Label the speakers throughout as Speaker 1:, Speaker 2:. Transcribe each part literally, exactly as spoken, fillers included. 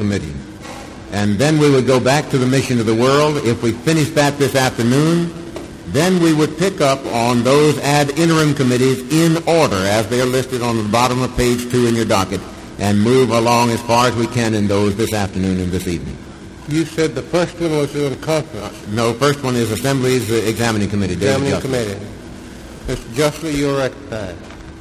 Speaker 1: committee. And then we would go back to the mission of the world. If we finished that this afternoon, then we would pick up on those ad interim committees in order as they are listed on the bottom of page two in your docket, and move along as far as we can in those this afternoon and this evening.
Speaker 2: You said the first one was in conference.
Speaker 1: No, first one is Assembly's uh, examining committee.
Speaker 2: Examining committee. Mister Justly, you're recognized.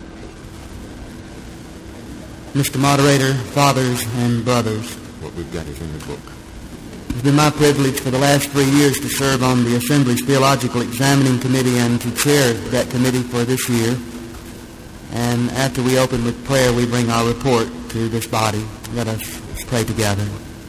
Speaker 3: Mister Moderator, fathers and brothers,
Speaker 1: what we've got is in the book.
Speaker 3: It's been my privilege for the last three years to serve on the Assembly's Theological Examining Committee and to chair that committee for this year. And after we open with prayer, we bring our report to this body. Let us pray together.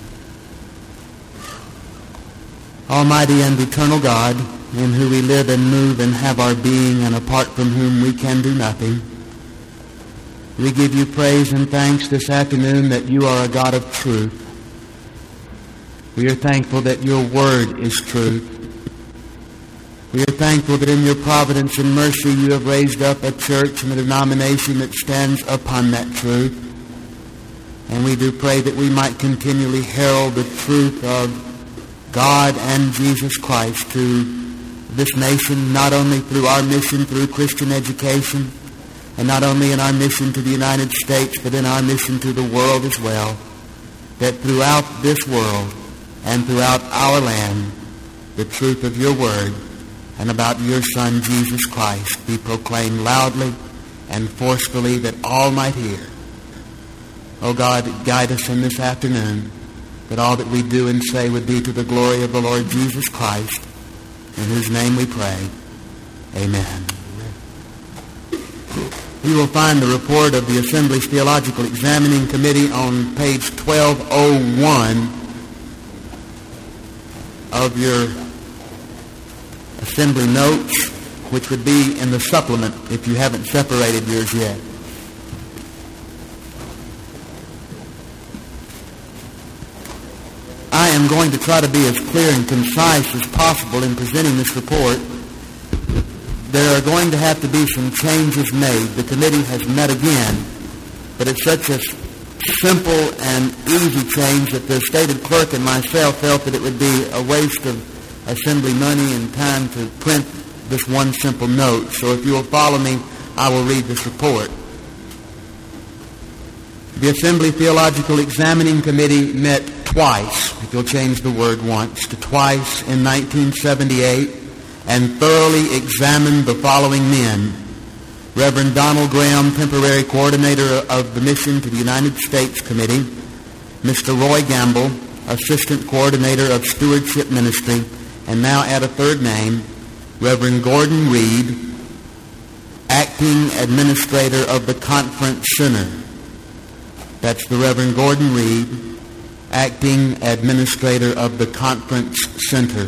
Speaker 3: Almighty and eternal God, in whom we live and move and have our being, and apart from whom we can do nothing, we give you praise and thanks this afternoon that you are a God of truth. We are thankful that your word is truth. We are thankful that in your providence and mercy you have raised up a church and a denomination that stands upon that truth. And we do pray that we might continually herald the truth of God and Jesus Christ to this nation, not only through our mission through Christian education, and not only in our mission to the United States, but in our mission to the world as well, that throughout this world and throughout our land, the truth of your word and about your Son, Jesus Christ, be proclaimed loudly and forcefully that all might hear. O God, guide us in this afternoon, that all that we do and say would be to the glory of the Lord Jesus Christ, in whose name we pray. Amen. You will find the report of the Assembly's Theological Examining Committee on page twelve oh one of your assembly notes, which would be in the supplement if you haven't separated yours yet. I am going to try to be as clear and concise as possible in presenting this report. There are going to have to be some changes made. The committee has met again, but it's such a simple and easy change that the stated clerk and myself felt that it would be a waste of assembly money and time to print this one simple note. So if you will follow me, I will read this report. The Assembly Theological Examining Committee met twice, if you'll change the word once, to twice in nineteen seventy-eight, and thoroughly examined the following men: Reverend Donald Graham, temporary coordinator of the Mission to the United States Committee; Mister Roy Gamble, assistant coordinator of Stewardship Ministry; and now add a third name, Reverend Gordon Reed, acting administrator of the Conference Center. That's the Reverend Gordon Reed, acting administrator of the Conference Center.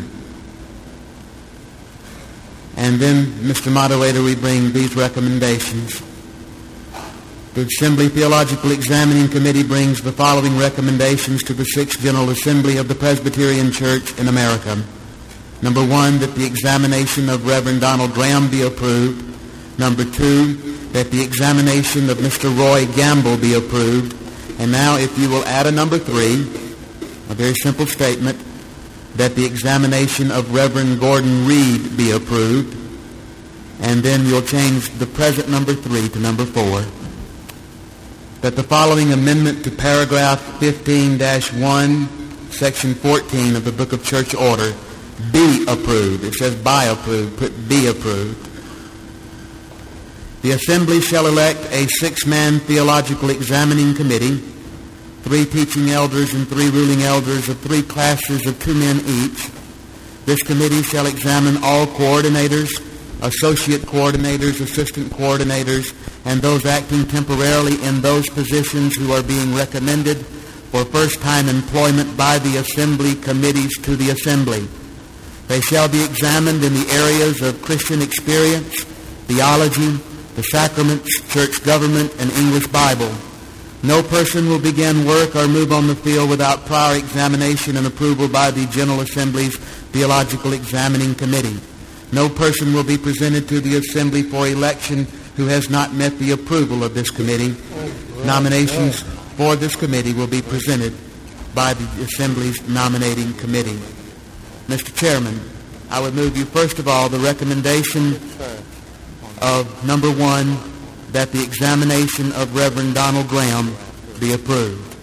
Speaker 3: And then, Mister Moderator, we bring these recommendations. The Assembly Theological Examining Committee brings the following recommendations to the Sixth General Assembly of the Presbyterian Church in America. Number one, that the examination of Reverend Donald Graham be approved. Number two, that the examination of Mister Roy Gamble be approved. And now, if you will add a number three, a very simple statement, that the examination of Reverend Gordon Reed be approved. And then you'll change the present number three to number four. That the following amendment to paragraph fifteen dash one, section fourteen of the Book of Church Order be approved. It says by approved, put be approved. The Assembly shall elect a six-man theological examining committee, three teaching elders and three ruling elders of three classes of two men each. This committee shall examine all coordinators, associate coordinators, assistant coordinators, and those acting temporarily in those positions who are being recommended for first-time employment by the Assembly committees to the Assembly. They shall be examined in the areas of Christian experience, theology, the sacraments, church government, and English Bible. No person will begin work or move on the field without prior examination and approval by the General Assembly's Theological Examining Committee. No person will be presented to the Assembly for election who has not met the approval of this committee. Nominations for this committee will be presented by the Assembly's nominating committee. Mister Chairman, I would move you, first of all, the recommendation of number one, that the examination of Reverend Donald Graham be approved.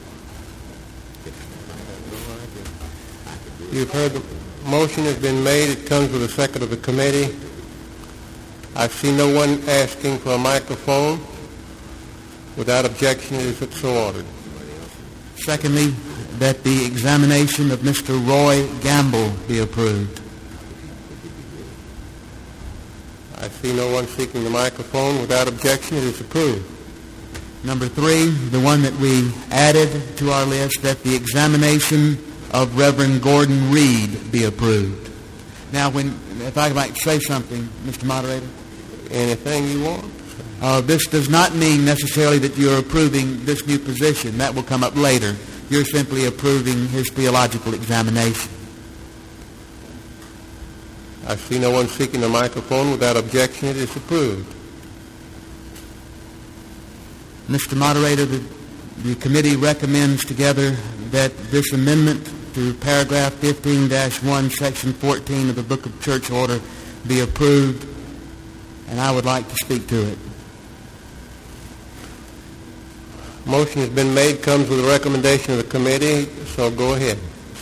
Speaker 2: You've heard the motion has been made. It comes with a second of the committee. I see no one asking for a microphone. Without objection, it is so ordered.
Speaker 3: Secondly, that the examination of Mister Roy Gamble be approved.
Speaker 2: I see no one seeking the microphone. Without objection, it is approved.
Speaker 3: Number three, the one that we added to our list, that the examination of Reverend Gordon Reed be approved. Now, when, if I might say something, Mister Moderator.
Speaker 2: Anything you want?
Speaker 3: Uh, this does not mean necessarily that you're approving this new position. That will come up later. You're simply approving his theological examination.
Speaker 2: I see no one seeking the microphone. Without objection, it is approved.
Speaker 3: Mister Moderator, the, the committee recommends together that this amendment to paragraph fifteen dash one, section fourteen of the Book of Church Order be approved, and I would like to speak to it.
Speaker 2: Motion has been made, comes with a recommendation of the committee, so go ahead.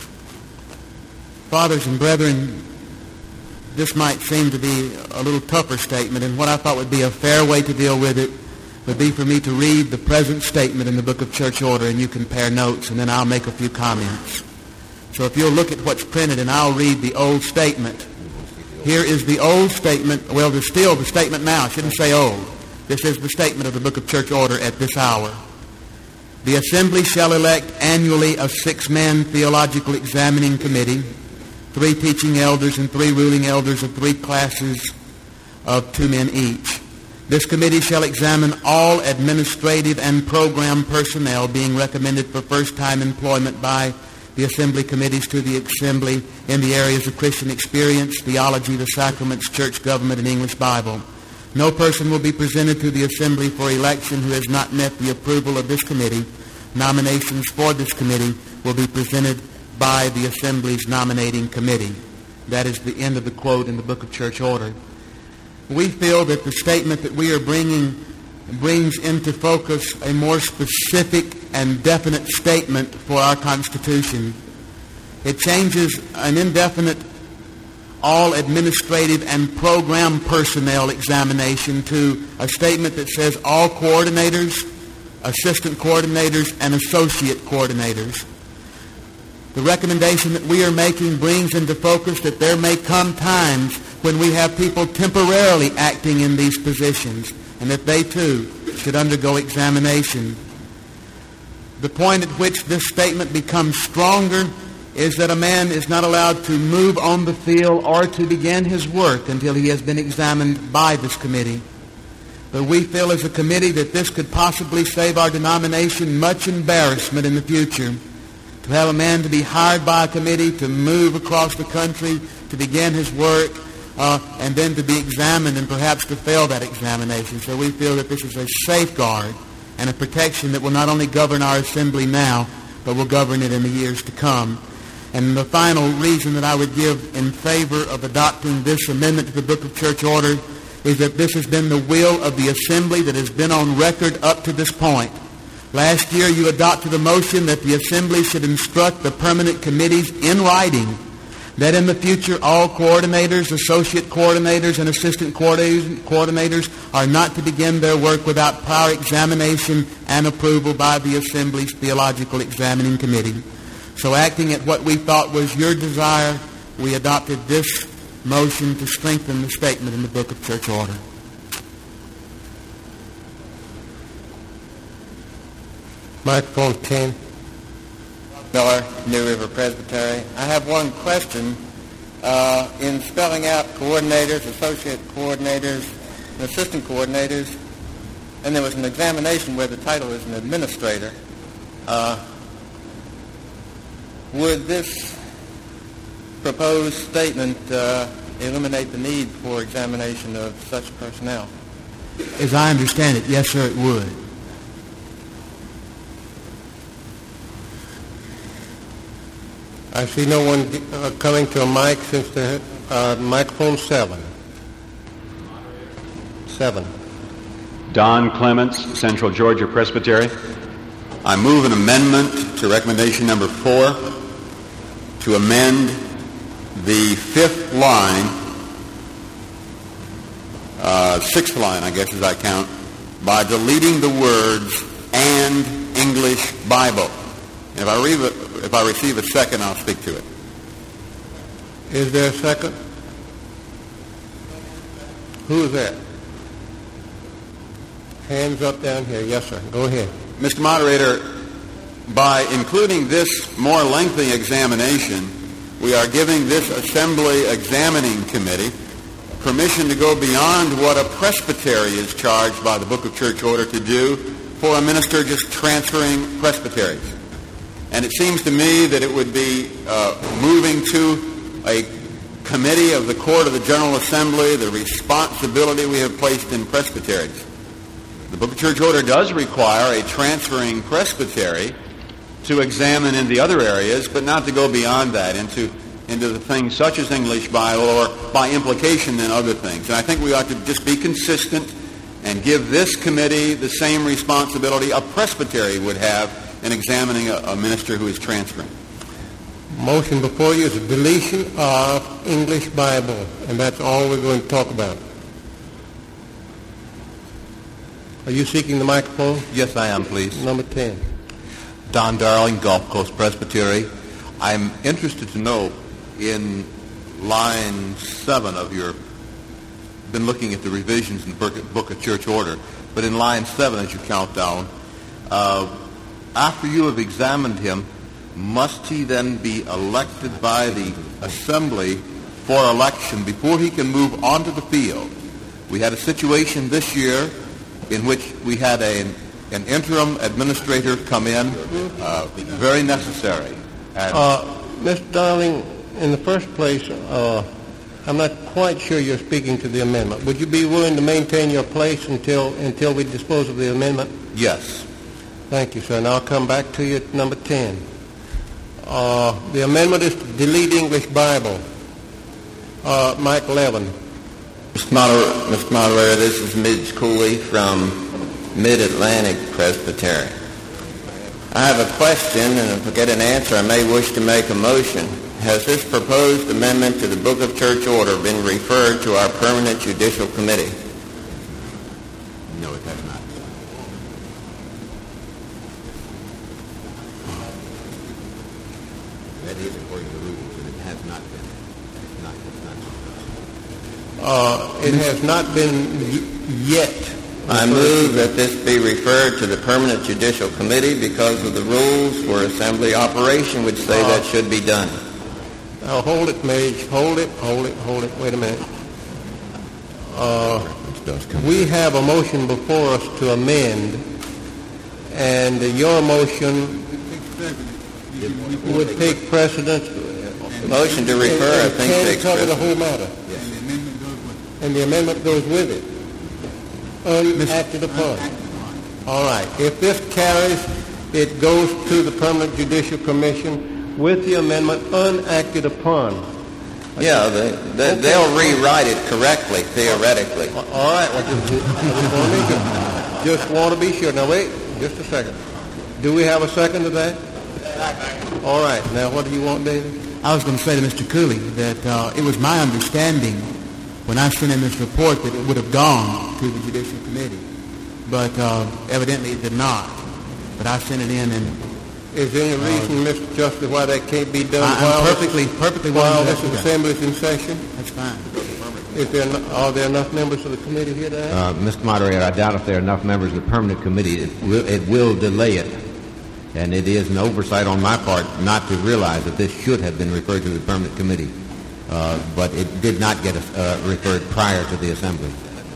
Speaker 3: Fathers and brethren, this might seem to be a little tougher statement, and what I thought would be a fair way to deal with it would be for me to read the present statement in the Book of Church Order, and you compare notes, and then I'll make a few comments. So if you'll look at what's printed, and I'll read the old statement. Here is the old statement. Well, there's still the statement now. I shouldn't say old. This is the statement of the Book of Church Order at this hour. The Assembly shall elect annually a six-man theological examining committee, three teaching elders and three ruling elders of three classes of two men each. This committee shall examine all administrative and program personnel being recommended for first-time employment by the Assembly committees to the Assembly in the areas of Christian experience, theology, the sacraments, church government, and English Bible. No person will be presented to the Assembly for election who has not met the approval of this committee. Nominations for this committee will be presented by the Assembly's nominating committee. That is the end of the quote in the Book of Church Order. We feel that the statement that we are bringing brings into focus a more specific and definite statement for our Constitution. It changes an indefinite all administrative and program personnel examination to a statement that says all coordinators, assistant coordinators, and associate coordinators. The recommendation that we are making brings into focus that there may come times when we have people temporarily acting in these positions, and that they too should undergo examination. The point at which this statement becomes stronger is that a man is not allowed to move on the field or to begin his work until he has been examined by this committee. But we feel as a committee that this could possibly save our denomination much embarrassment in the future. To have a man to be hired by a committee to move across the country to begin his work uh, and then to be examined and perhaps to fail that examination. So we feel that this is a safeguard and a protection that will not only govern our assembly now, but will govern it in the years to come. And the final reason that I would give in favor of adopting this amendment to the Book of Church Order is that this has been the will of the Assembly that has been on record up to this point. Last year you adopted a motion that the Assembly should instruct the permanent committees in writing that in the future all coordinators, associate coordinators, and assistant coordinators are not to begin their work without prior examination and approval by the Assembly's Theological Examining Committee. So acting at what we thought was your desire, we adopted this motion to strengthen the statement in the Book of Church Order.
Speaker 2: Microphone ten.
Speaker 4: Miller, New River Presbytery. I have one question. Uh, in spelling out coordinators, associate coordinators, and assistant coordinators, and there was an examination where the title is an administrator. Uh, would this proposed statement uh, eliminate the need for examination of such personnel?
Speaker 3: As I understand it, yes, sir, it would.
Speaker 2: I see no one uh, coming to a mic since the uh, microphone seven. Seven.
Speaker 5: Don Clements, Central Georgia Presbytery.
Speaker 6: I move an amendment to recommendation number four to amend the fifth line, uh, sixth line, I guess as I count, by deleting the words "and English Bible." And if I, read it, if I receive a second, I'll speak to it.
Speaker 2: Is there a second? Who is that? Hands up down here. Yes, sir. Go ahead.
Speaker 6: Mister Moderator, by including this more lengthy examination, we are giving this Assembly Examining Committee permission to go beyond what a presbytery is charged by the Book of Church Order to do for a minister just transferring presbyteries. And it seems to me that it would be uh, moving to a committee of the Court of the General Assembly the responsibility we have placed in presbyteries. The Book of Church Order does require a transferring presbytery to examine in the other areas, but not to go beyond that into, into the things such as English Bible or by implication then other things. And I think we ought to just be consistent and give this committee the same responsibility a presbytery would have in examining a, a minister who is transferring.
Speaker 2: Motion before you is a deletion of English Bible, and that's all we're going to talk about. Are you seeking the microphone?
Speaker 7: Yes, I am, please.
Speaker 2: Number ten.
Speaker 7: Don Darling, Gulf Coast Presbytery. I'm interested to know, in line seven of your, been looking at the revisions in the Book of Church Order, but in line seven as you count down, uh, after you have examined him, must he then be elected by the Assembly for election before he can move onto the field? We had a situation this year in which we had a, an interim administrator come in, uh, very necessary. And
Speaker 2: uh, Mister Darling, in the first place, uh, I'm not quite sure you're speaking to the amendment. Would you be willing to maintain your place until until we dispose of the amendment?
Speaker 7: Yes.
Speaker 2: Thank you, sir. And I'll come back to you at number ten. Uh, the amendment is to delete English Bible. Uh, Mike Levin.
Speaker 4: Mister Moderator, Mister Moderator, this is Midge Cooley from Mid-Atlantic Presbytery. I have a question, and if I get an answer, I may wish to make a motion. Has this proposed amendment to the Book of Church Order been referred to our Permanent Judicial Committee?
Speaker 1: No, it has not. That is according to the rules, and it has not been. It's not, it's not.
Speaker 2: Uh, it has not been y- yet.
Speaker 4: I move that this be referred to the Permanent Judicial Committee because of the rules for Assembly operation which say uh, that should be done.
Speaker 2: Now, hold it, Mage. Hold it, hold it, hold it. Wait a minute. Uh, we have a motion before us to amend, and your motion would take precedence.
Speaker 4: Motion to refer, I think, takes
Speaker 2: cover
Speaker 4: precedence.
Speaker 2: the whole matter. And the amendment goes with it. Unacted upon. All right. If this carries, it goes to the Permanent Judicial Commission with the amendment unacted upon.
Speaker 4: Yeah, they, they, okay. They'll rewrite it correctly, theoretically.
Speaker 2: All right. Well, just, just want to be sure. Now, wait just a second. Do we have a second to that? All right. Now, what do you want, David?
Speaker 3: I was going to say to Mister Cooley that uh, it was my understanding when I sent in this report that it would have gone to the Judicial Committee, but uh, evidently it did not. But I sent it in, and
Speaker 2: is there any reason, uh, Mister Justice, why that can't be done
Speaker 3: I,
Speaker 2: while
Speaker 3: I'm perfectly,
Speaker 2: this,
Speaker 3: perfectly
Speaker 2: while this assembly is in session?
Speaker 3: That's fine.
Speaker 2: Is there no, are there enough members of the committee here to ask?
Speaker 8: Uh, Mister Moderator, I doubt if there are enough members of the permanent committee. It will, it will delay it, and it is an oversight on my part not to realize that this should have been referred to the permanent committee. Uh, but it did not get uh, referred prior to the Assembly.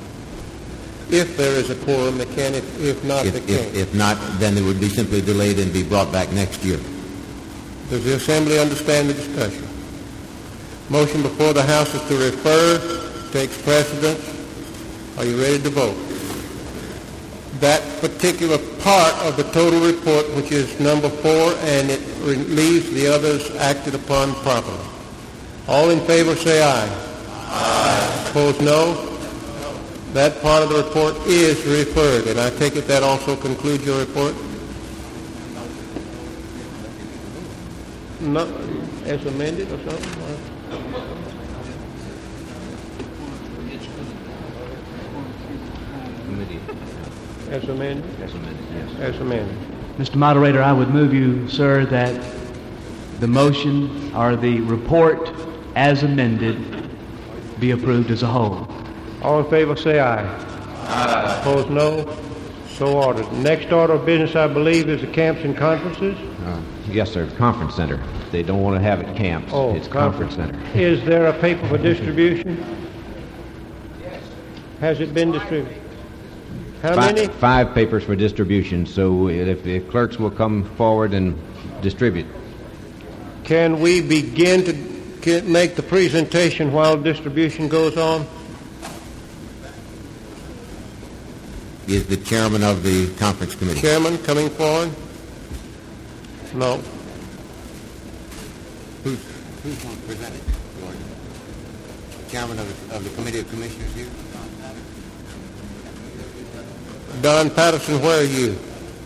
Speaker 2: If there is a quorum, it can. If, if not,
Speaker 8: if,
Speaker 2: it can.
Speaker 8: If, if not, then it would be simply delayed and be brought back next year.
Speaker 2: Does the Assembly understand the discussion? Motion before the House is to refer, takes precedence. Are you ready to vote? that particular part of the total report, which is number four, and it re- leaves the others acted upon properly. All in favor say aye. Aye. Opposed, no. That part of the report is referred, and I take it that also concludes your report? No, as amended or something? As amended?
Speaker 8: As amended, yes.
Speaker 2: As amended.
Speaker 9: Mister Moderator, I would move you, sir, that the motion or the report as amended be approved as a whole.
Speaker 2: All in favor say aye. Aye. Opposed, no. So ordered. Next order of business, I believe, is the camps and conferences.
Speaker 8: Uh, yes, sir. Conference center. They don't want to have it camps.
Speaker 2: Oh,
Speaker 8: it's conference, conference center.
Speaker 2: Is there a paper for distribution? Yes. Has it been distributed? How
Speaker 8: five,
Speaker 2: many?
Speaker 8: Five papers for distribution. So if the clerks will come forward and distribute.
Speaker 2: Can we begin to get, make the presentation while distribution goes on?
Speaker 1: Is the chairman of the conference committee?
Speaker 2: Chairman coming forward? No.
Speaker 1: Who's, who's going to present it, Gordon? Chairman of the, of the committee of commissioners here?
Speaker 2: Don Patterson, where are you?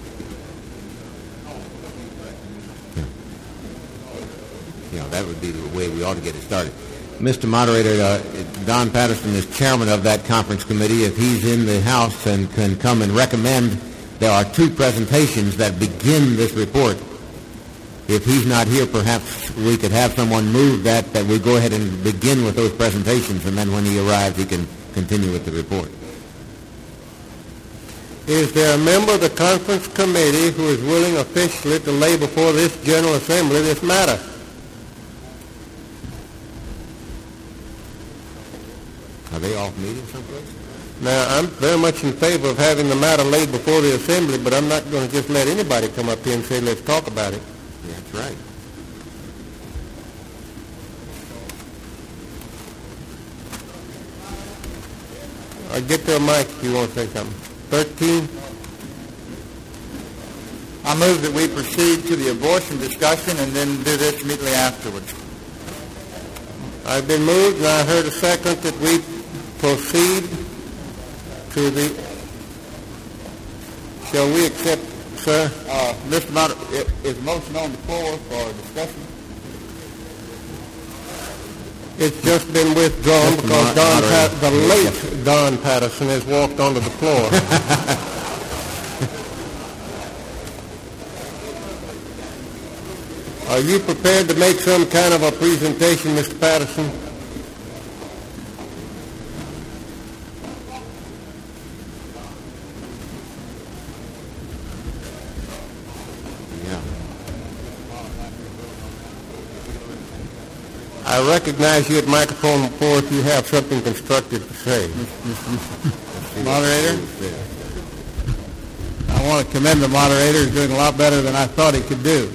Speaker 1: Yeah. Yeah, that would be the way we ought to get it started. Mister Moderator, uh, Don Patterson is chairman of that conference committee. If he's in the House and can come and recommend, there are two presentations that begin this report. If he's not here, perhaps we could have someone move that, that we go ahead and begin with those presentations, and then when he arrives, he can continue with the report.
Speaker 2: Is there a member of the conference committee who is willing officially to lay before this General Assembly this matter?
Speaker 1: Are they off meeting someplace?
Speaker 2: Now, I'm very much in favor of having the matter laid before the Assembly, but I'm not going to just let anybody come up here and say, let's talk about it.
Speaker 1: That's right.
Speaker 2: I'll get to a mic if you want to say something. thirteen.
Speaker 4: I move that we proceed to the abortion discussion and then do this immediately afterwards.
Speaker 2: I've been moved, and I heard a second that we proceed to the... Shall we accept, sir?
Speaker 4: Uh, Mister Mott, is motion on the floor for discussion?
Speaker 2: It's just been withdrawn
Speaker 1: Mister
Speaker 2: because
Speaker 1: Mott,
Speaker 2: Don
Speaker 1: moderator.
Speaker 2: Pat- the late Don Patterson has walked onto the floor. Are you prepared to make some kind of a presentation, Mister Patterson?
Speaker 1: Yeah.
Speaker 2: I recognize you at microphone four if you have something constructive to say.
Speaker 10: Moderator, I want to commend the moderator. He's doing a lot better than I thought he could do.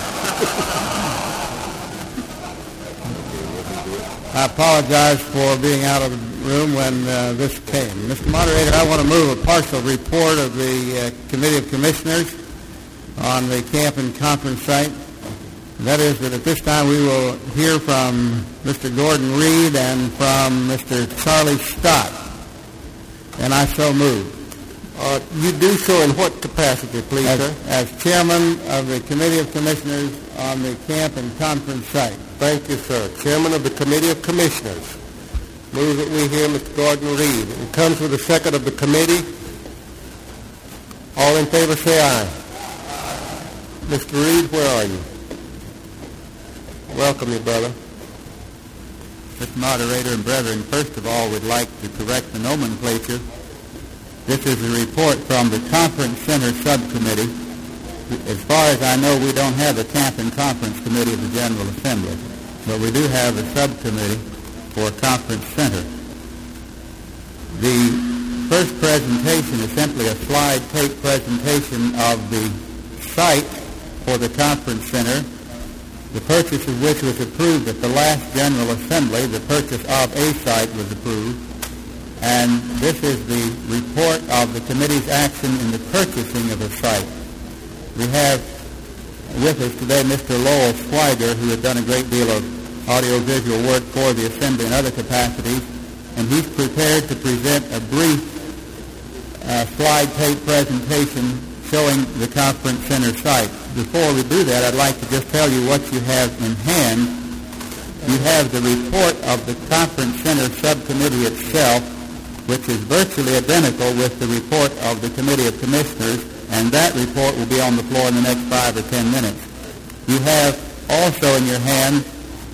Speaker 10: I apologize for being out of the room when uh, this came. Mister Moderator, I want to move a partial report of the uh, Committee of Commissioners on the camp and conference site. That is that at this time we will hear from Mister Gordon Reed and from Mister Charlie Stott. And I so move.
Speaker 2: Uh, you do so in what capacity, please,
Speaker 10: as,
Speaker 2: sir?
Speaker 10: As Chairman of the Committee of Commissioners on the camp and conference site.
Speaker 2: Thank you, sir. Chairman of the Committee of Commissioners. Move that we hear Mister Gordon Reed. It comes with a second of the committee. All in favor say aye. Mister Reed, where are you? Welcome you, brother.
Speaker 10: Mister Moderator and brethren, first of all, we'd like to correct the nomenclature. This is a report from the Conference Center Subcommittee. As far as I know, we don't have a Camp and Conference Committee of the General Assembly, but we do have a subcommittee for Conference Center. The first presentation is simply a slide tape presentation of the site for the Conference Center, the purchase of which was approved at the last General Assembly. The purchase of a site was approved. and this is the report of the committee's action in the purchasing of a site. We have with us today Mister Lowell Swiger, who has done a great deal of audiovisual work for the Assembly in other capacities, and he's prepared to present a brief uh, slide tape presentation showing the conference center site. Before we do that, I'd like to just tell you what you have in hand. You have the report of the conference center subcommittee itself, which is virtually identical with the report of the Committee of Commissioners, and that report will be on the floor in the next five or ten minutes. You have also in your hand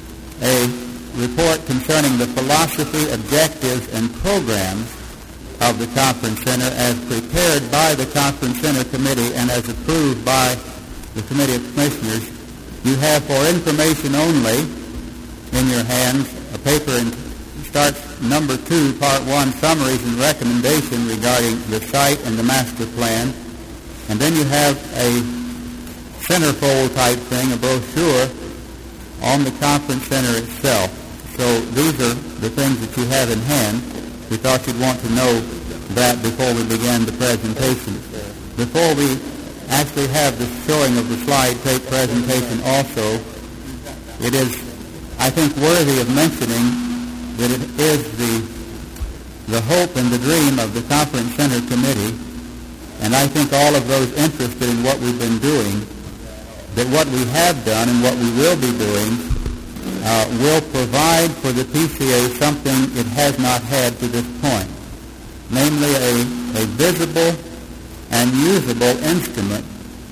Speaker 10: a report concerning the philosophy, objectives, and programs of the Conference Center as prepared by the Conference Center Committee and as approved by the Committee of Commissioners. You have for information only in your hands a paper and starts number two, part one, summaries and recommendation regarding the site and the master plan. And then you have a centerfold type thing, a brochure on the conference center itself. So these are the things that you have in hand. We thought you'd want to know that before we began the presentation. Before we actually have the showing of the slide tape presentation also, it is, I think, worthy of mentioning that it is the, the hope and the dream of the Conference Center Committee, and I think all of those interested in what we've been doing, that what we have done and what we will be doing uh, will provide for the P C A something it has not had to this point, namely a, a visible and usable instrument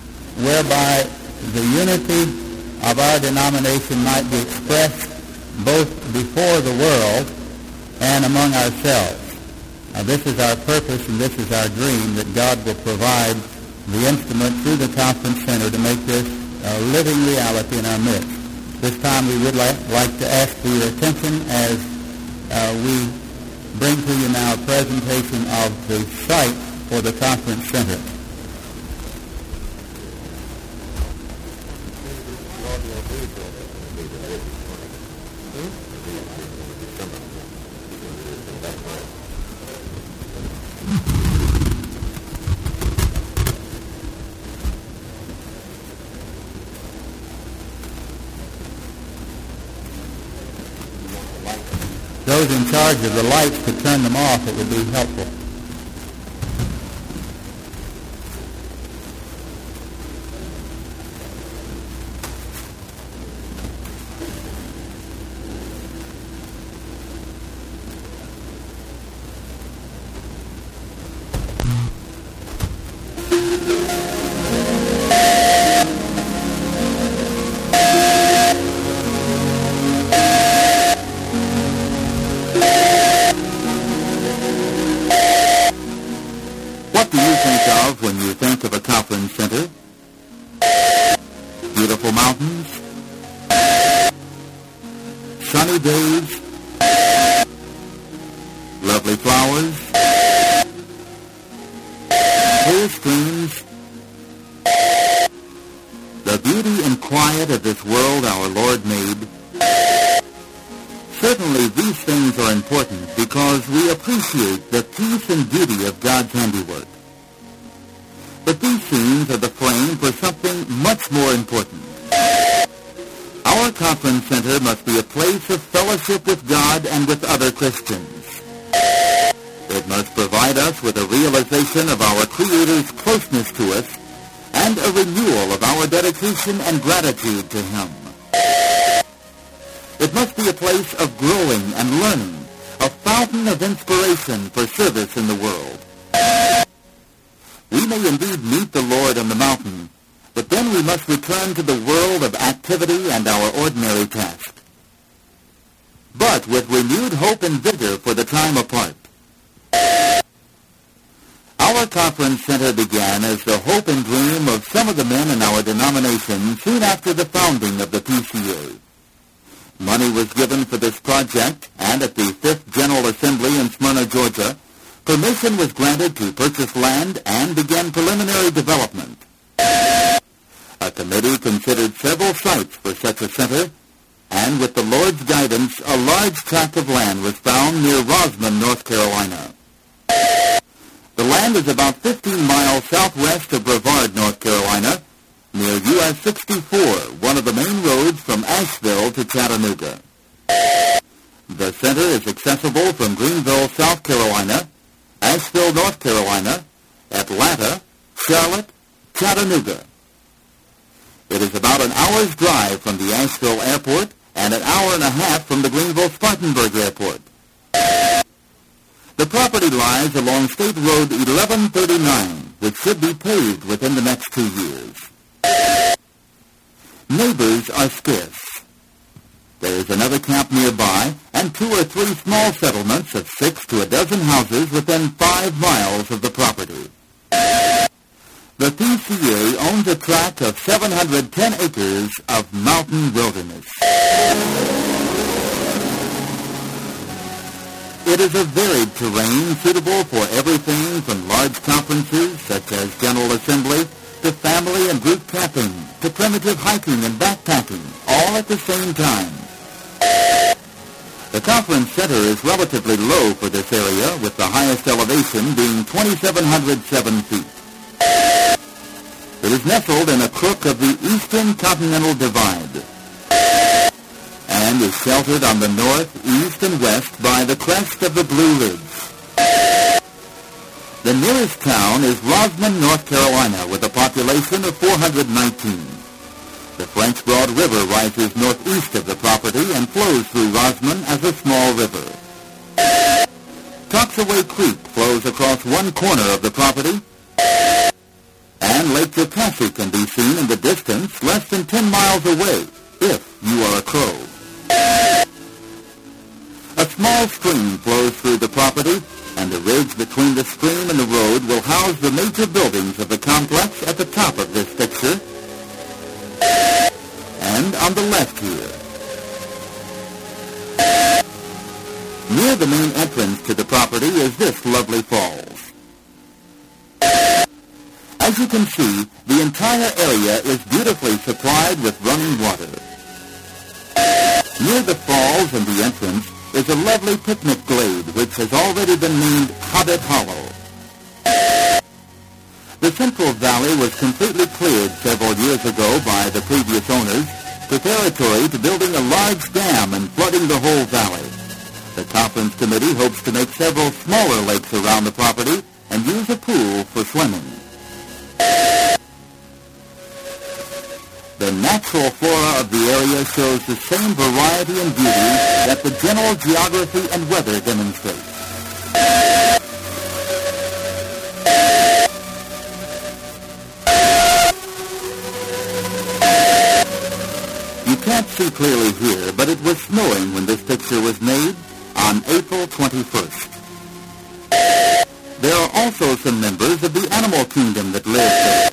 Speaker 10: whereby the unity of our denomination might be expressed both before the world and among ourselves. Uh, this is our purpose and this is our dream, that God will provide the instrument through the Conference Center to make this a living reality in our midst. This time we would like, like to ask for your attention as uh, we bring to you now a presentation of the site for the Conference Center. Those in charge of the lights could turn them off, it would be helpful. And gratitude to Him. It must be a place of growing and learning, a fountain of inspiration for service in the world. We may indeed meet the Lord on the mountain, but then we must return to the world of activity and our ordinary task. But with renewed hope and vigor for the time apart. Our conference center began as the hope and dream of some of the men in our denomination soon after the founding of the P C A. Money was given for this project, and at the Fifth General Assembly in Smyrna, Georgia, permission was granted to purchase land and begin preliminary development. A committee considered several sites for such a center, and with the Lord's guidance, a large tract of land was found near Rosman, North Carolina. The land is about fifteen miles southwest of Brevard, North Carolina, near U S sixty-four, one of the main roads from Asheville to Chattanooga. The center is accessible from Greenville, South Carolina, Asheville, North Carolina, Atlanta, Charlotte, Chattanooga. It is about an hour's drive from the Asheville Airport and an hour and a half from the Greenville-Spartanburg Airport. The property lies along State Road eleven thirty-nine, which should be paved within the next two years. Neighbors are scarce. There is another camp nearby and two or three small settlements of six to a dozen houses within five miles of the property. The P C A owns a tract of seven hundred ten acres of mountain wilderness. It is a varied terrain suitable for everything from large conferences, such as General Assembly, to family and group camping, to primitive hiking and backpacking, all at the same time. The conference center is relatively low for this area, with the highest elevation being two thousand seven hundred seven feet. It is nestled in a crook of the Eastern Continental Divide and is sheltered on the north, east, and west by the crest of the Blue Ridge. The nearest town is Rosman, North Carolina, with a population of four hundred nineteen. The French Broad River rises northeast of the property and flows through Rosman as a small river. Toxaway Creek flows across one corner of the property, and Lake Jocassee can be seen in the distance less than ten miles away, if you are a crow. A small stream flows through the property, and the ridge between the stream and the road will house the major buildings of the complex at the top of this picture, and on the left here. Near the main entrance to the property is this lovely falls. As you can see, the entire area is beautifully supplied with running water. Near the falls and the entrance is a lovely picnic glade which has already been named Hobbit Hollow. The Central Valley was completely cleared several years ago by the previous owners, preparatory to building a large dam and flooding the whole valley. The Conference Committee hopes to make several smaller lakes around the property and use a pool for swimming. The natural flora of the area shows the same variety and beauty that the general geography and weather demonstrate. You can't see clearly here, but it was snowing when this picture was made on April twenty-first. There are also some members of the animal kingdom that live there.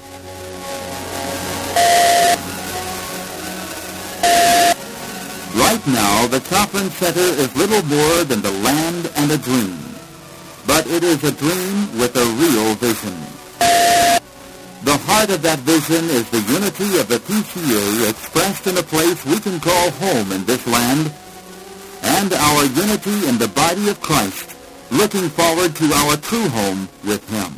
Speaker 10: Right now, the conference center is little more than the land and a dream. But it is a dream with a real vision. The heart of that vision is the unity of the P C A expressed in a place we can call home in this land, and our unity in the body of Christ, looking forward to our true home with Him.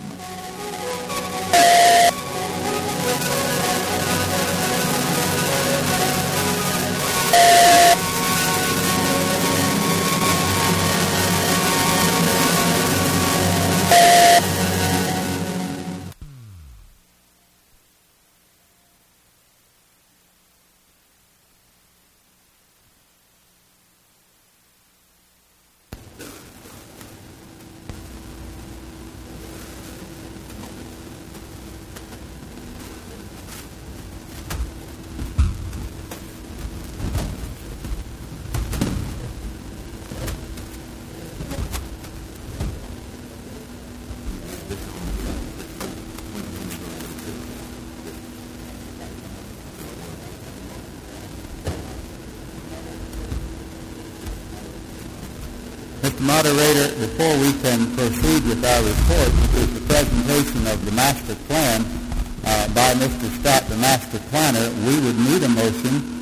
Speaker 10: Mister Moderator, before we can proceed with our report, which is the presentation of the master plan uh, by Mister Scott, the master planner, we would need a motion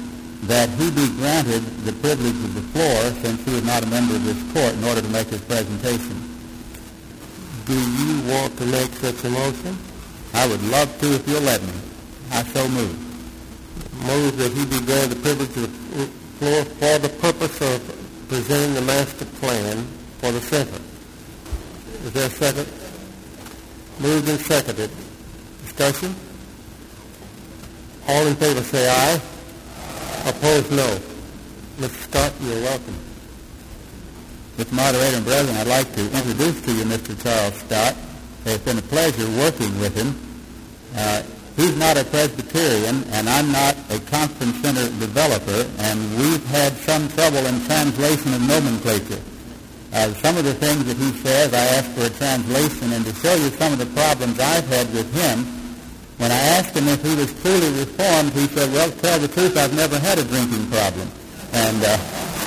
Speaker 10: that he be granted the privilege of the floor, since he is not a member of this court, in order to make his presentation.
Speaker 2: Do you want to make such a motion?
Speaker 10: I would love to if you'll let me. I so move.
Speaker 2: Move that he be granted the privilege of the floor for the purpose of presenting the master plan for the center. Is there a second? Moved and seconded. Discussion? All in favor say aye. Opposed, no. Mister Scott, you're welcome.
Speaker 10: Mister Moderator and brethren, I'd like to introduce to you Mister Charles Scott. It's been a pleasure working with him. Uh, he's not a Presbyterian, and I'm not a conference center developer, and we've had some trouble in translation of nomenclature. Uh, some of the things that he says, I asked for a translation, and to show you some of the problems I've had with him, when I asked him if he was truly reformed, he said, well, to tell the truth, I've never had a drinking problem. And, uh,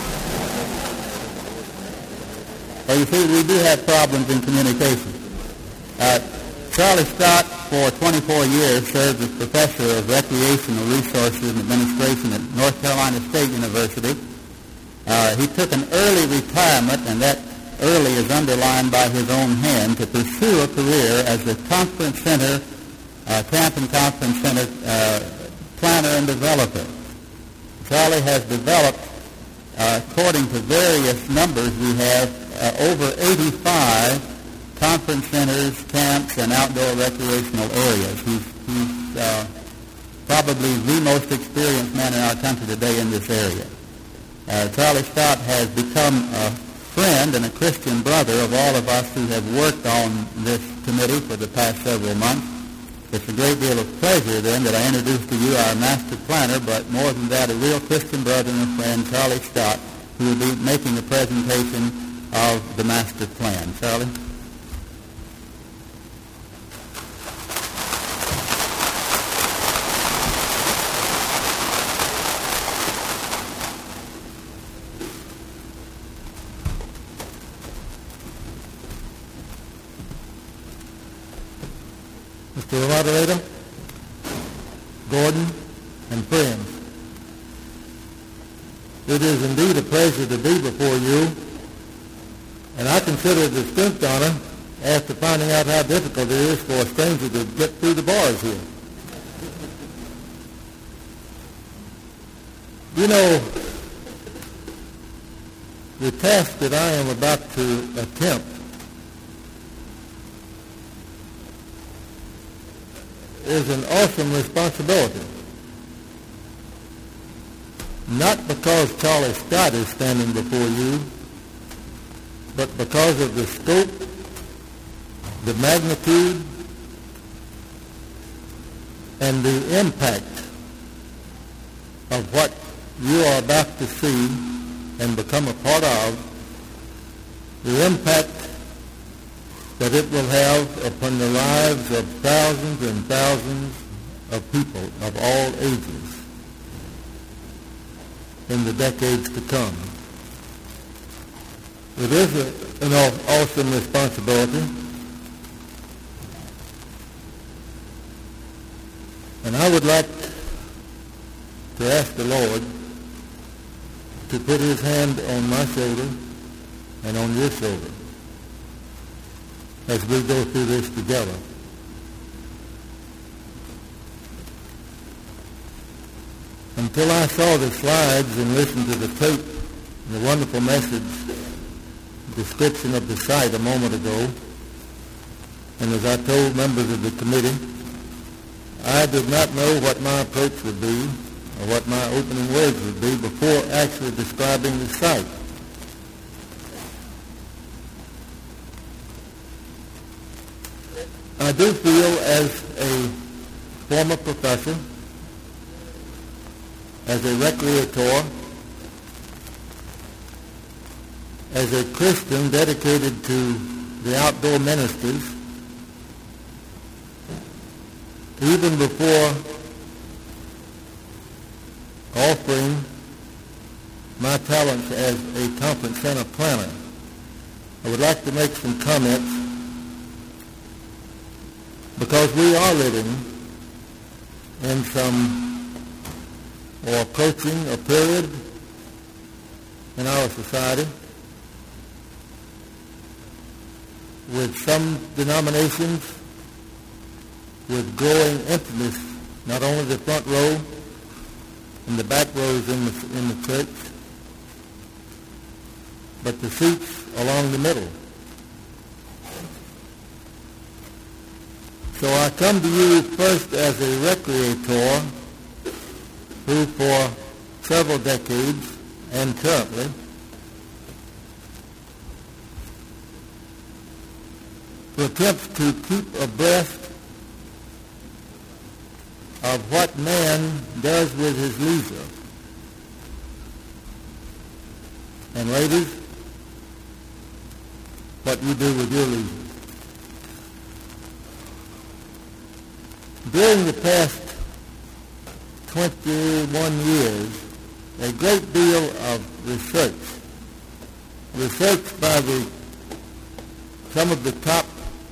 Speaker 10: well, you see, we do have problems in communication. Uh, Charlie Scott, for twenty-four years, served as professor of recreational resources and administration at North Carolina State University. Uh, he took an early retirement, and that early is underlined by his own hand, to pursue a career as a conference center, uh, camp and conference center uh, planner and developer. Charlie has developed, uh, according to various numbers we have, uh, over eighty-five conference centers, camps, and outdoor recreational areas. He's, he's uh, probably the most experienced man in our country today in this area. Uh, Charlie Scott has become a friend and a Christian brother of all of us who have worked on this committee for the past several months. It's a great deal of pleasure, then, that I introduce to you our master planner, but more than that, a real Christian brother and a friend, Charlie Scott, who will be making a presentation of the master plan. Charlie?
Speaker 2: Mister Moderator, Gordon, and friends, it is indeed a pleasure to be before you, and I consider it a distinct honor after finding out how difficult it is for a stranger to get through the bars here. You know, the task that I am about to attempt is an awesome responsibility. Not because Charlie Scott is standing before you, but because of the scope, the magnitude, and the impact of what you are about to see and become a part of, the impact that it will have upon the lives of thousands and thousands of people of all ages in the decades to come. It is a, an awesome responsibility, and I would like to ask the Lord to put his hand on my shoulder and on your shoulder as we go through this together. Until I saw the slides and listened to the tape, the wonderful message description of the site a moment ago, and as I told members of the committee, I did not know what my approach would be or what my opening words would be before actually describing the site. I do feel, as a former professor, as a recreator, as a Christian dedicated to the outdoor ministries, even before offering my talents as a conference center planner, I would like to make some comments, because we are living in some
Speaker 10: or approaching a period in our society with some denominations with growing emptiness, not only the front row and the back rows in the, in the church, but the seats along the middle. So I come to you first as a recreator who for several decades and currently attempts to keep abreast of what man does with his leisure. And ladies, what you do with your leisure. During the past twenty-one years, a great deal of research, research by the, some of the top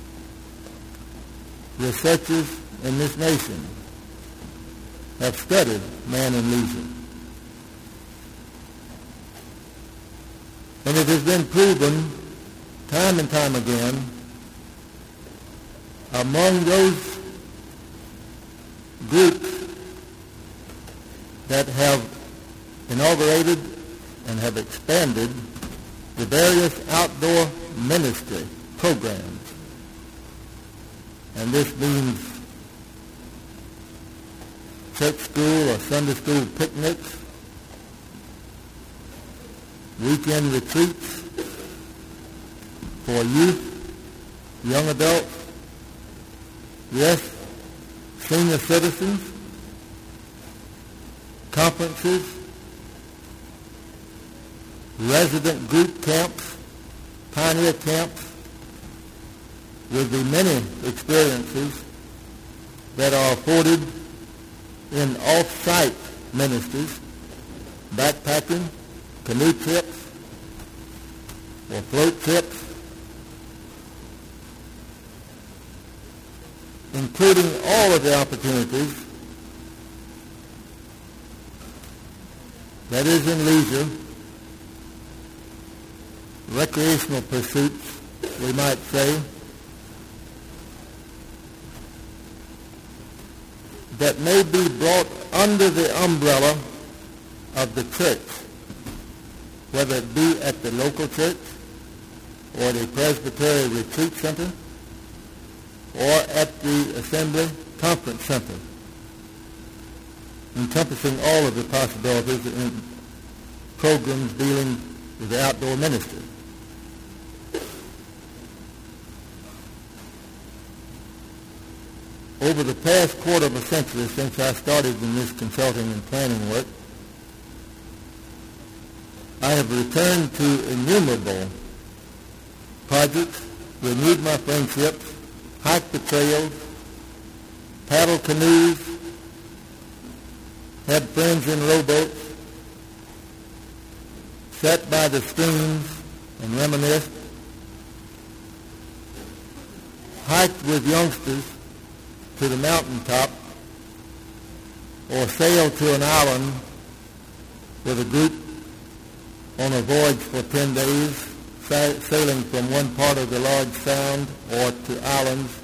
Speaker 10: researchers in this nation have studied man and leisure. And it has been proven time and time again among those groups that have inaugurated and have expanded the various outdoor ministry programs. And this means church school or Sunday school picnics, weekend retreats for youth, young adults, yes, senior citizens, conferences, resident group camps, pioneer camps, with the many experiences that are afforded in off-site ministries, backpacking, canoe trips, or float trips, including all of the opportunities that is in leisure, recreational pursuits, we might say, that may be brought under the umbrella of the church, whether it be at the local church or the Presbyterian Retreat Center or at the Assembly Conference Center, encompassing all of the possibilities in programs dealing with the outdoor ministry. Over the past quarter of a century since I started in this consulting and planning work, I have returned to innumerable projects, renewed my friendships, hiked the trails, paddled canoes, had friends in rowboats, sat by the streams and reminisced, hiked with youngsters to the mountaintop, or sailed to an island with a group on a voyage for ten days, sa- sailing from one part of the large sound or to islands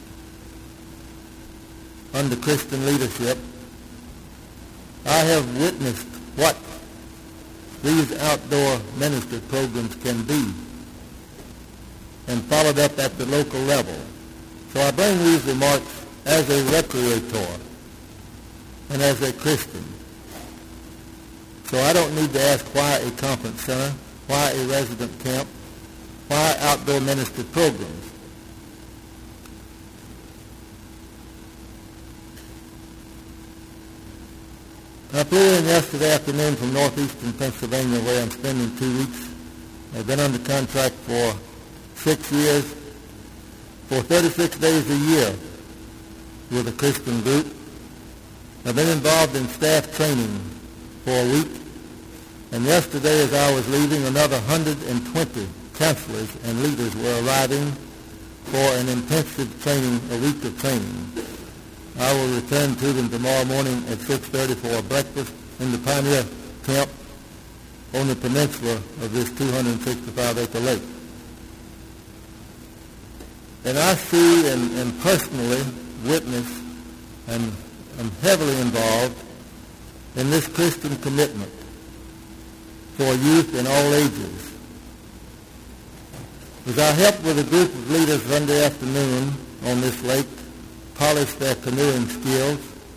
Speaker 10: under Christian leadership. I have witnessed what these outdoor ministry programs can be and followed up at the local level. So I bring these remarks as a recreator and as a Christian. So I don't need to ask why a conference center, why a resident camp, why outdoor ministry programs. I flew in yesterday afternoon from northeastern Pennsylvania, where I'm spending two weeks. I've been under contract for six years, for thirty-six days a year with a Christian group. I've been involved in staff training for a week. And yesterday, as I was leaving, another one hundred twenty counselors and leaders were arriving for an intensive training, a week of training. I will return to them tomorrow morning at six thirty for a breakfast in the pioneer camp on the peninsula of this two hundred sixty-five acre lake. And I see and, and personally witness and am heavily involved in this Christian commitment for youth in all ages. As I helped with a group of leaders Sunday afternoon on this lake polish their canoeing skills,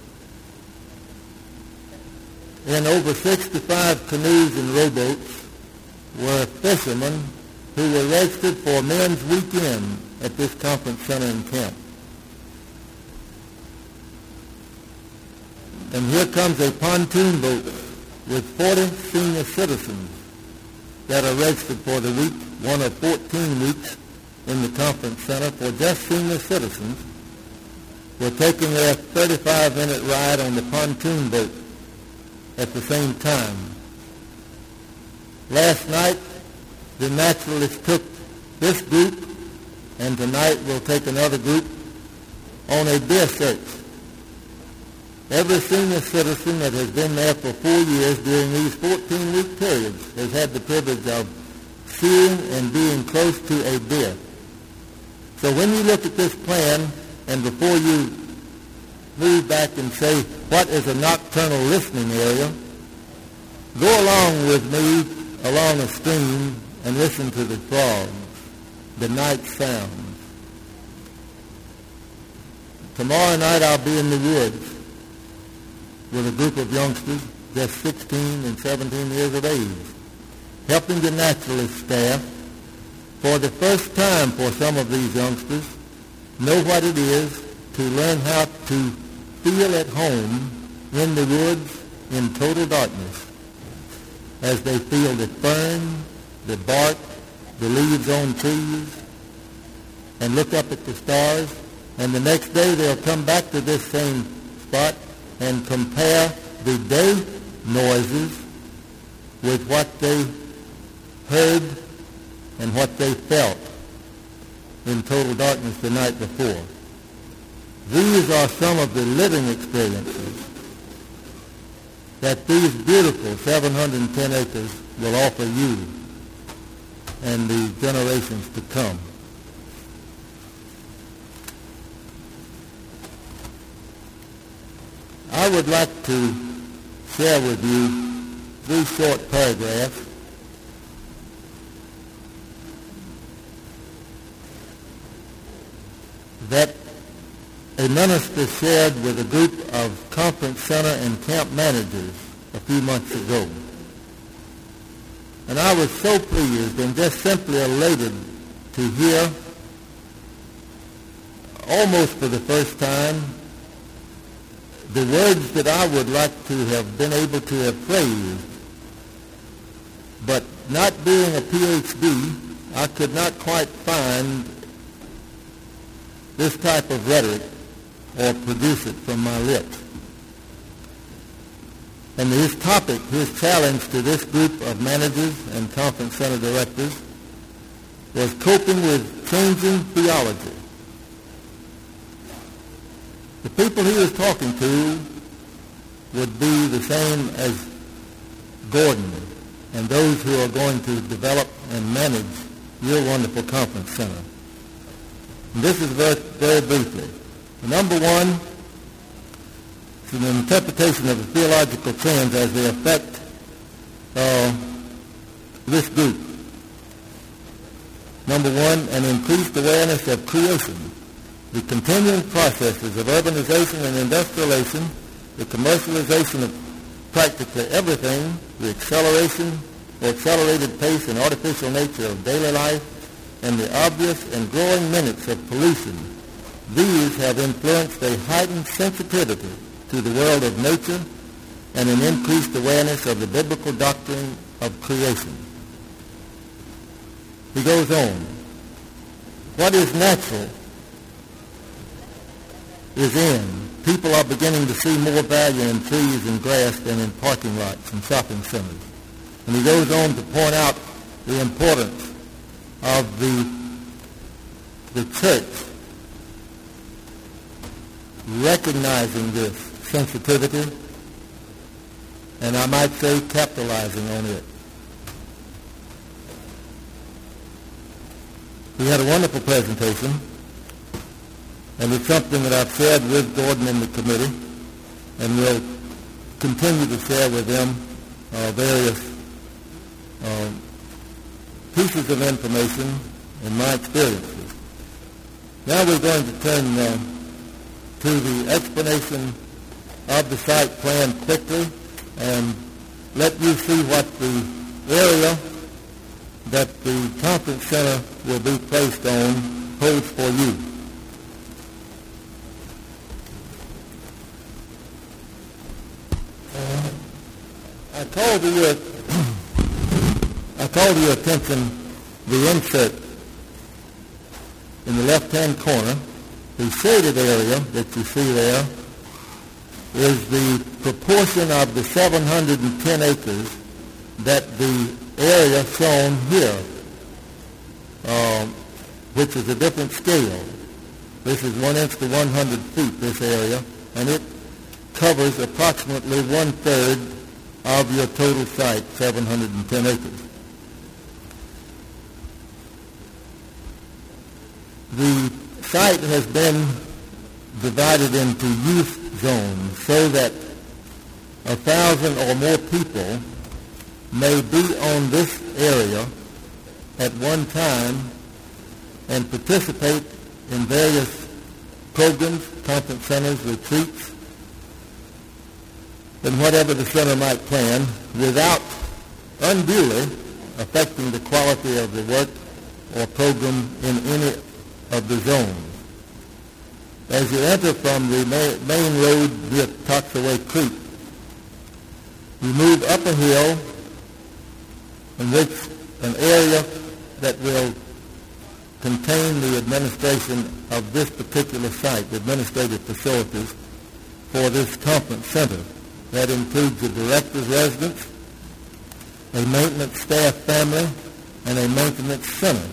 Speaker 10: in over sixty-five canoes and rowboats were fishermen who were registered for Men's Weekend at this conference center and camp. And here comes a pontoon boat with forty senior citizens that are registered for the week, one of fourteen weeks in the conference center for just senior citizens. We're taking their thirty-five minute ride on the pontoon boat at the same time. Last night, the naturalists took this group, and tonight we'll take another group on a deer search. Every senior citizen that has been there for four years during these fourteen-week periods has had the privilege of seeing and being close to a deer. So when you look at this plan, and before you move back and say, what is a nocturnal listening area, go along with me along a stream and listen to the frogs, the night sounds. Tomorrow night I'll be in the woods with a group of youngsters, just sixteen and seventeen years of age, helping the naturalist staff for the first time for some of these youngsters know what it is to learn how to feel at home in the woods in total darkness as they feel the fern, the bark, the leaves on trees, and look up at the stars. And the next day they'll come back to this same spot and compare the day noises with what they heard and what they felt in total darkness the night before. These are some of the living experiences that these beautiful seven hundred ten acres will offer you and the generations to come. I would like to share with you three short paragraphs that a minister shared with a group of conference center and camp managers a few months ago. And I was so pleased and just simply elated to hear, almost for the first time, the words that I would like to have been able to have phrased. But not being a P H D, I could not quite find this type of rhetoric or produce it from my lips. And his topic, his challenge to this group of managers and conference center directors was coping with changing theology. The people he was talking to would be the same as Gordon and those who are going to develop and manage your wonderful conference center. And this is very, very briefly. Number one is an interpretation of the theological trends as they affect uh, this group. Number one, an increased awareness of creation, the continuing processes of urbanization and industrialization, the commercialization of practically everything, the acceleration or accelerated pace and artificial nature of daily life, and the obvious and growing minutes of pollution. These have influenced a heightened sensitivity to the world of nature and an increased awareness of the biblical doctrine of creation. He goes on. What is natural is in. People are beginning to see more value in trees and grass than in parking lots and shopping centers. And he goes on to point out the importance of the, the church recognizing this sensitivity
Speaker 11: and I might say capitalizing on it. We had a wonderful presentation, and it's something that I've shared with Gordon and the committee, and will continue to share with them uh, various uh, pieces of information and my experiences. Now we're going to turn uh, to the explanation of the site plan quickly and let you see what the area that the conference center will be placed on holds for you. Uh, I call to your I call to your attention the insert in the left-hand corner. The shaded area that you see there is the proportion of the seven hundred ten acres that the area shown here, um, which is a different scale. This is one inch to one hundred feet, this area, and it covers approximately one-third of your total site, seven hundred ten acres. The site has been divided into use zones so that a thousand or more people may be on this area at one time and participate in various programs, conference centers, retreats, and whatever the center might plan without unduly affecting the quality of the work or program in any of the zones. As you enter from the ma- main road via Toxaway Creek, you move up a hill in which an area that will contain the administration of this particular site, the administrative facilities for this conference center. That includes a director's residence, a maintenance staff family, and a maintenance center.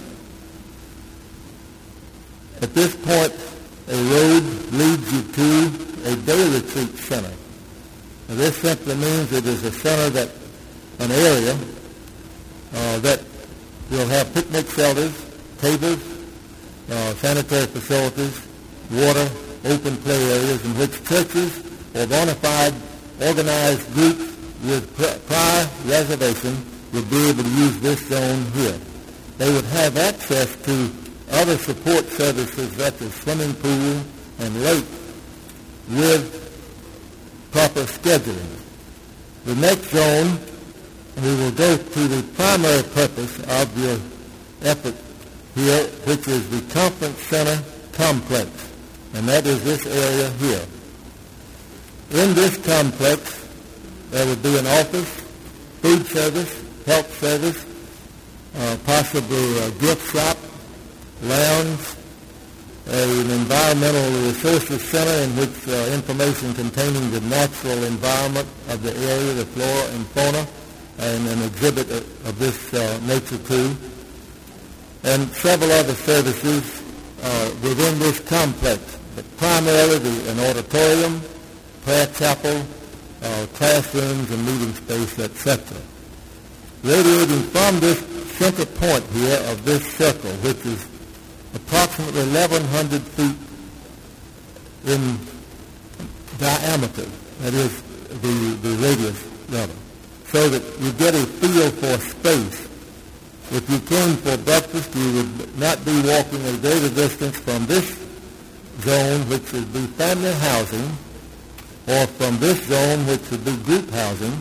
Speaker 11: At this point, a road leads you to a day retreat center. Now, this simply means it is a center that, an area uh, that will have picnic shelters, tables, uh, sanitary facilities, water, open play areas in which churches or bona fide organized groups with prior reservation would be able to use this zone here. They would have access to other support services such as swimming pool and lake with proper scheduling. The next zone, we will go to the primary purpose of your effort here, which is the conference center complex, and that is this area here. In this complex, there would be an office, food service, health service, uh, possibly a gift shop, lounge, an environmental resources center in which uh, information containing the natural environment of the area, the flora and fauna, and an exhibit of, of this uh, nature too, and several other services uh, within this complex, but primarily the, an auditorium, prayer chapel, uh, classrooms and meeting space, et cetera. Radiating from this center point here of this circle, which is approximately eleven hundred feet in diameter, that is the, the radius level, so that you get a feel for space. If you came for breakfast, you would not be walking a greater distance from this zone, which would be family housing, or from this zone, which would be group housing,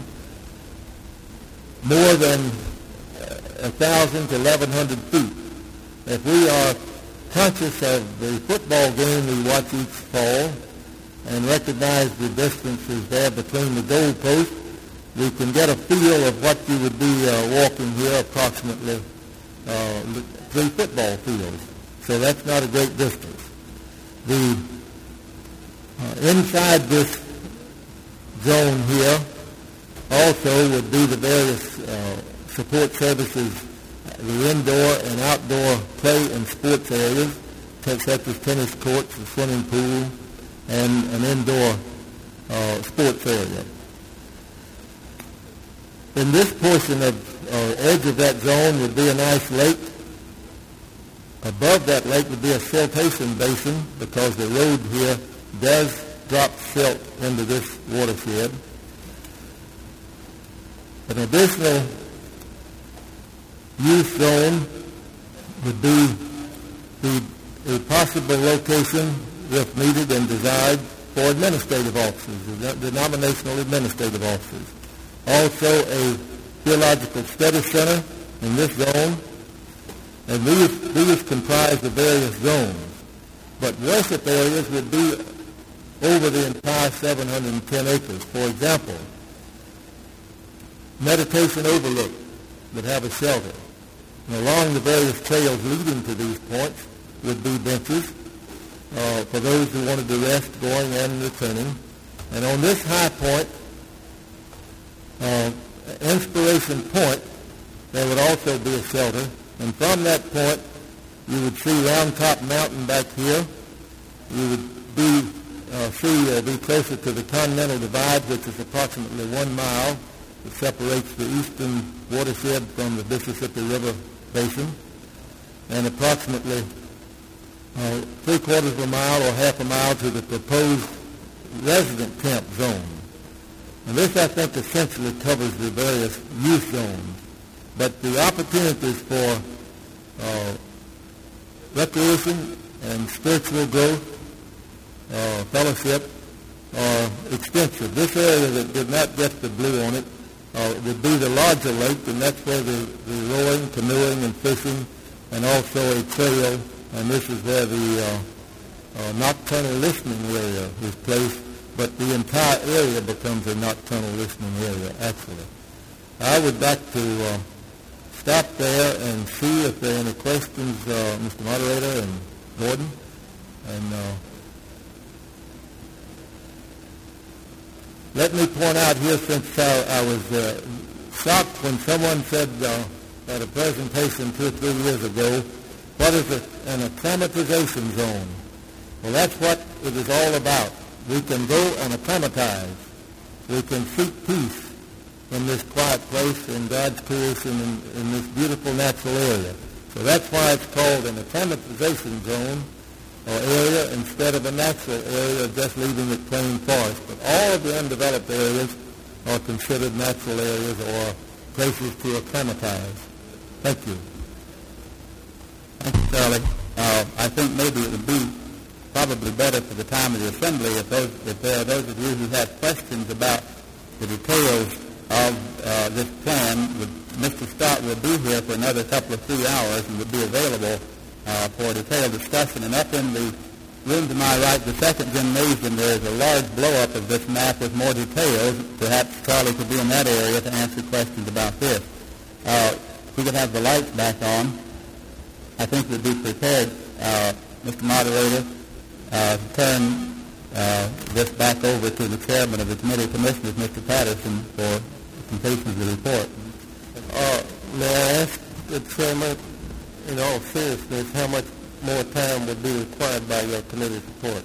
Speaker 11: more than one thousand to eleven hundred feet. If we are conscious of the football game we watch each fall and recognize the distances there between the goal posts, we can get a feel of what you would be uh, walking here, approximately uh, three football fields. So that's not a great distance. The uh, inside this zone here also would be the various uh, support services, the indoor and outdoor play and sports areas, such as tennis courts, a swimming pool, and an indoor uh, sports area. In this portion of uh, edge of that zone would be a nice lake. Above that lake would be a siltation basin because the road here does drop silt into this watershed. An additional use zone would be the, a possible location, if needed and desired, for administrative officers, the denominational administrative officers. Also a theological study center in this zone, and these, these comprise the various zones. But worship areas would be over the entire seven hundred ten acres. For example, meditation overlook would have a shelter. And along the various trails leading to these points would be benches uh, for those who wanted to rest going and returning. And on this high point, uh, Inspiration Point, there would also be a shelter. And from that point, you would see Round Top Mountain back here. You would be, uh, see, uh, be closer to the Continental Divide, which is approximately one mile. It separates the eastern watershed from the Mississippi River Basin, and approximately uh, three quarters of a mile or half a mile to the proposed resident camp zone. And this, I think, essentially covers the various use zones. But the opportunities for uh, recreation and spiritual growth, uh, fellowship, are extensive. This area that did not get the blue on it uh, would be the larger lake, and that's where the, the rowing, canoeing, and fishing, and also a trail, and this is where the uh, uh, nocturnal listening area is placed, but the entire area becomes a nocturnal listening area, actually. I would like to uh, stop there and see if there are any questions, uh, Mister Moderator and Gordon. And uh, let me point out here, since I, I was uh, shocked when someone said uh, at a presentation two or three years ago, what is a, an acclimatization zone? Well, that's what it is all about. We can go and acclimatize. We can seek peace in this quiet place in God's creation in, in this beautiful natural area. So that's why it's called an acclimatization zone or area instead of a natural area just leaving it plain forest. But all of the undeveloped areas are considered natural areas or places to acclimatize. Thank you.
Speaker 10: Thank you, Charlie. Uh, I think maybe it would be probably better for the time of the assembly if, those, if there are those of you who have questions about the details of uh, this plan. Would, Mister Stott will be here for another couple of three hours and would be available uh, for a detailed discussion. And up in the room to my right, the second gymnasium, there is a large blow-up of this map with more details. Perhaps Charlie could be in that area to answer questions about this. Uh, if we could have the lights back on, I think we'd be prepared, uh, Mister Moderator, uh, to turn uh, this back over to the chairman of the Committee of Commissioners, Mister Patterson, for the completion of the report.
Speaker 11: Uh, may I ask the chairman, in all seriousness, how much more time would be required by your committee's report?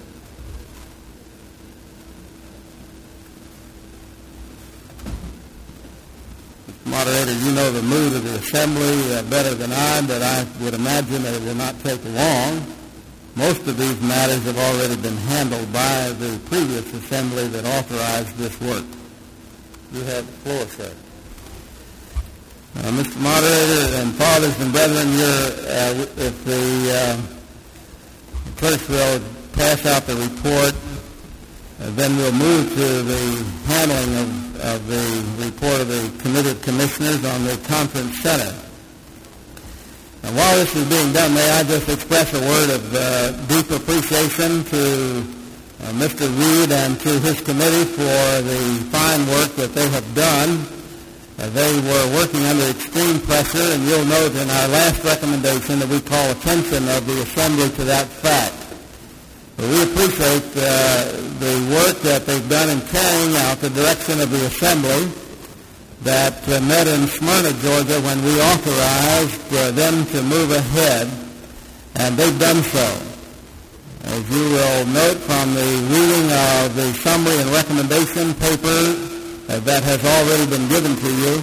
Speaker 10: Moderator, you know the mood of the Assembly uh, better than I, but I would imagine that it will not take long. Most of these matters have already been handled by the previous Assembly that authorized this work.
Speaker 11: You have the floor, sir.
Speaker 10: Uh, Mister Moderator and fathers and brethren, you're, uh, if the uh, clerk will pass out the report, uh, then we'll move to the handling of of the report of the Committee of Commissioners on the Conference Center. And while this is being done, may I just express a word of uh, deep appreciation to uh, Mister Reed and to his committee for the fine work that they have done. Uh, they were working under extreme pressure, and you'll note in our last recommendation that we call attention of the Assembly to that fact. We appreciate uh, the work that they've done in carrying out the direction of the Assembly that uh, met in Smyrna, Georgia, when we authorized uh, them to move ahead, and they've done so. As you will note from the reading of the summary and recommendation paper uh, that has already been given to you,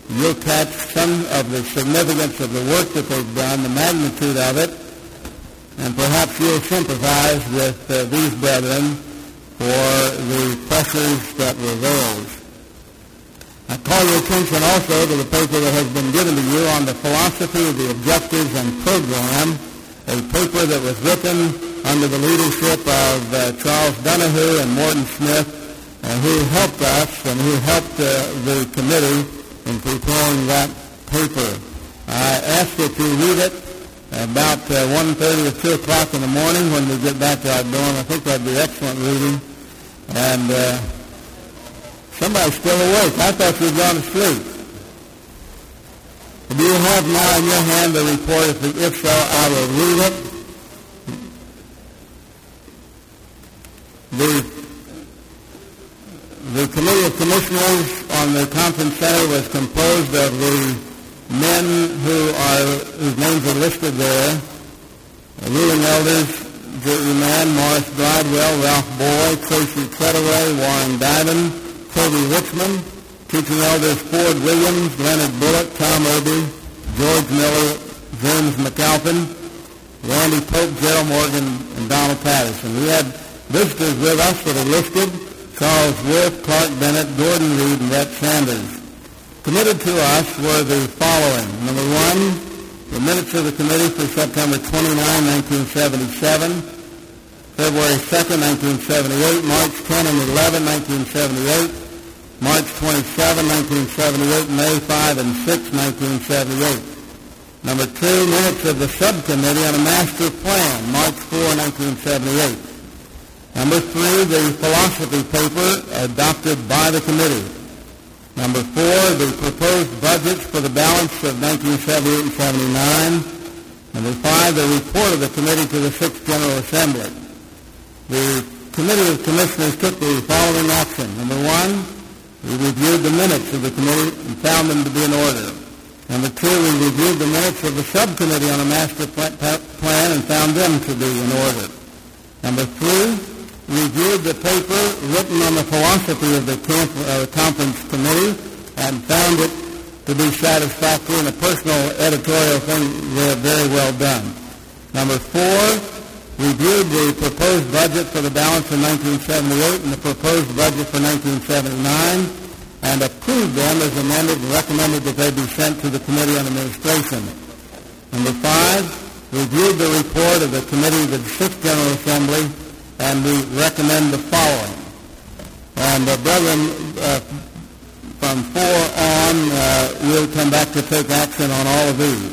Speaker 10: you'll catch some of the significance of the work that they've done, the magnitude of it, and perhaps you'll sympathize with uh, these brethren for the pressures that were theirs. I call your attention also to the paper that has been given to you on the philosophy of the objectives and program, a paper that was written under the leadership of uh, Charles Donahue and Morton Smith, uh, who helped us and who helped uh, the committee in preparing that paper. I ask that you read it about uh, one thirty or two o'clock in the morning when we get back to our dorm. I think that'd be excellent reading. And uh, somebody's still awake. I thought you'd gone to sleep. Do you have now in your hand the report? If, if so, I will read it. The, the Committee of Commissioners on the Conference Center was composed of the men who are, whose names are listed there. The ruling elders, J E. Mann, Morris Gladwell, Ralph Boy, Tracy Treadaway, Warren Diamond, Toby Richmond, teaching elders Ford Williams, Leonard Bullock, Tom Irby, George Miller, James McAlpin, Randy Pope, Gerald Morgan, and Donald Patterson. We had visitors with us that are listed: Charles Wolf, Clark Bennett, Gordon Reed, and Rhett Sanders. Committed to us were the following. Number one, the minutes of the committee for September twenty-ninth, nineteen seventy-seven, February second, nineteen seventy-eight, March tenth and eleventh, nineteen seventy-eight, March twenty-seventh, nineteen seventy-eight, May fifth and sixth, nineteen seventy-eight. Number two, minutes of the subcommittee on a master plan, March fourth, nineteen seventy-eight. Number three, the philosophy paper adopted by the committee. Number four, the proposed budgets for the balance of nineteen seventy-eight and seventy-nine. Number five, the report of the committee to the sixth General Assembly. The Committee of Commissioners took the following action. Number one, we reviewed the minutes of the committee and found them to be in order. Number two, we reviewed the minutes of the subcommittee on a master plan and found them to be in order. Number three, reviewed the paper written on the philosophy of the camp, uh, conference committee and found it to be satisfactory and a personal editorial thing very well done. Number four, reviewed the proposed budget for the balance of nineteen seventy-eight and the proposed budget for nineteen seventy-nine and approved them as amended and recommended that they be sent to the Committee on Administration. Number five, reviewed the report of the Committee of the sixth General Assembly, and we recommend the following. And uh, brethren, uh, from four on, uh, we'll come back to take action on all of these.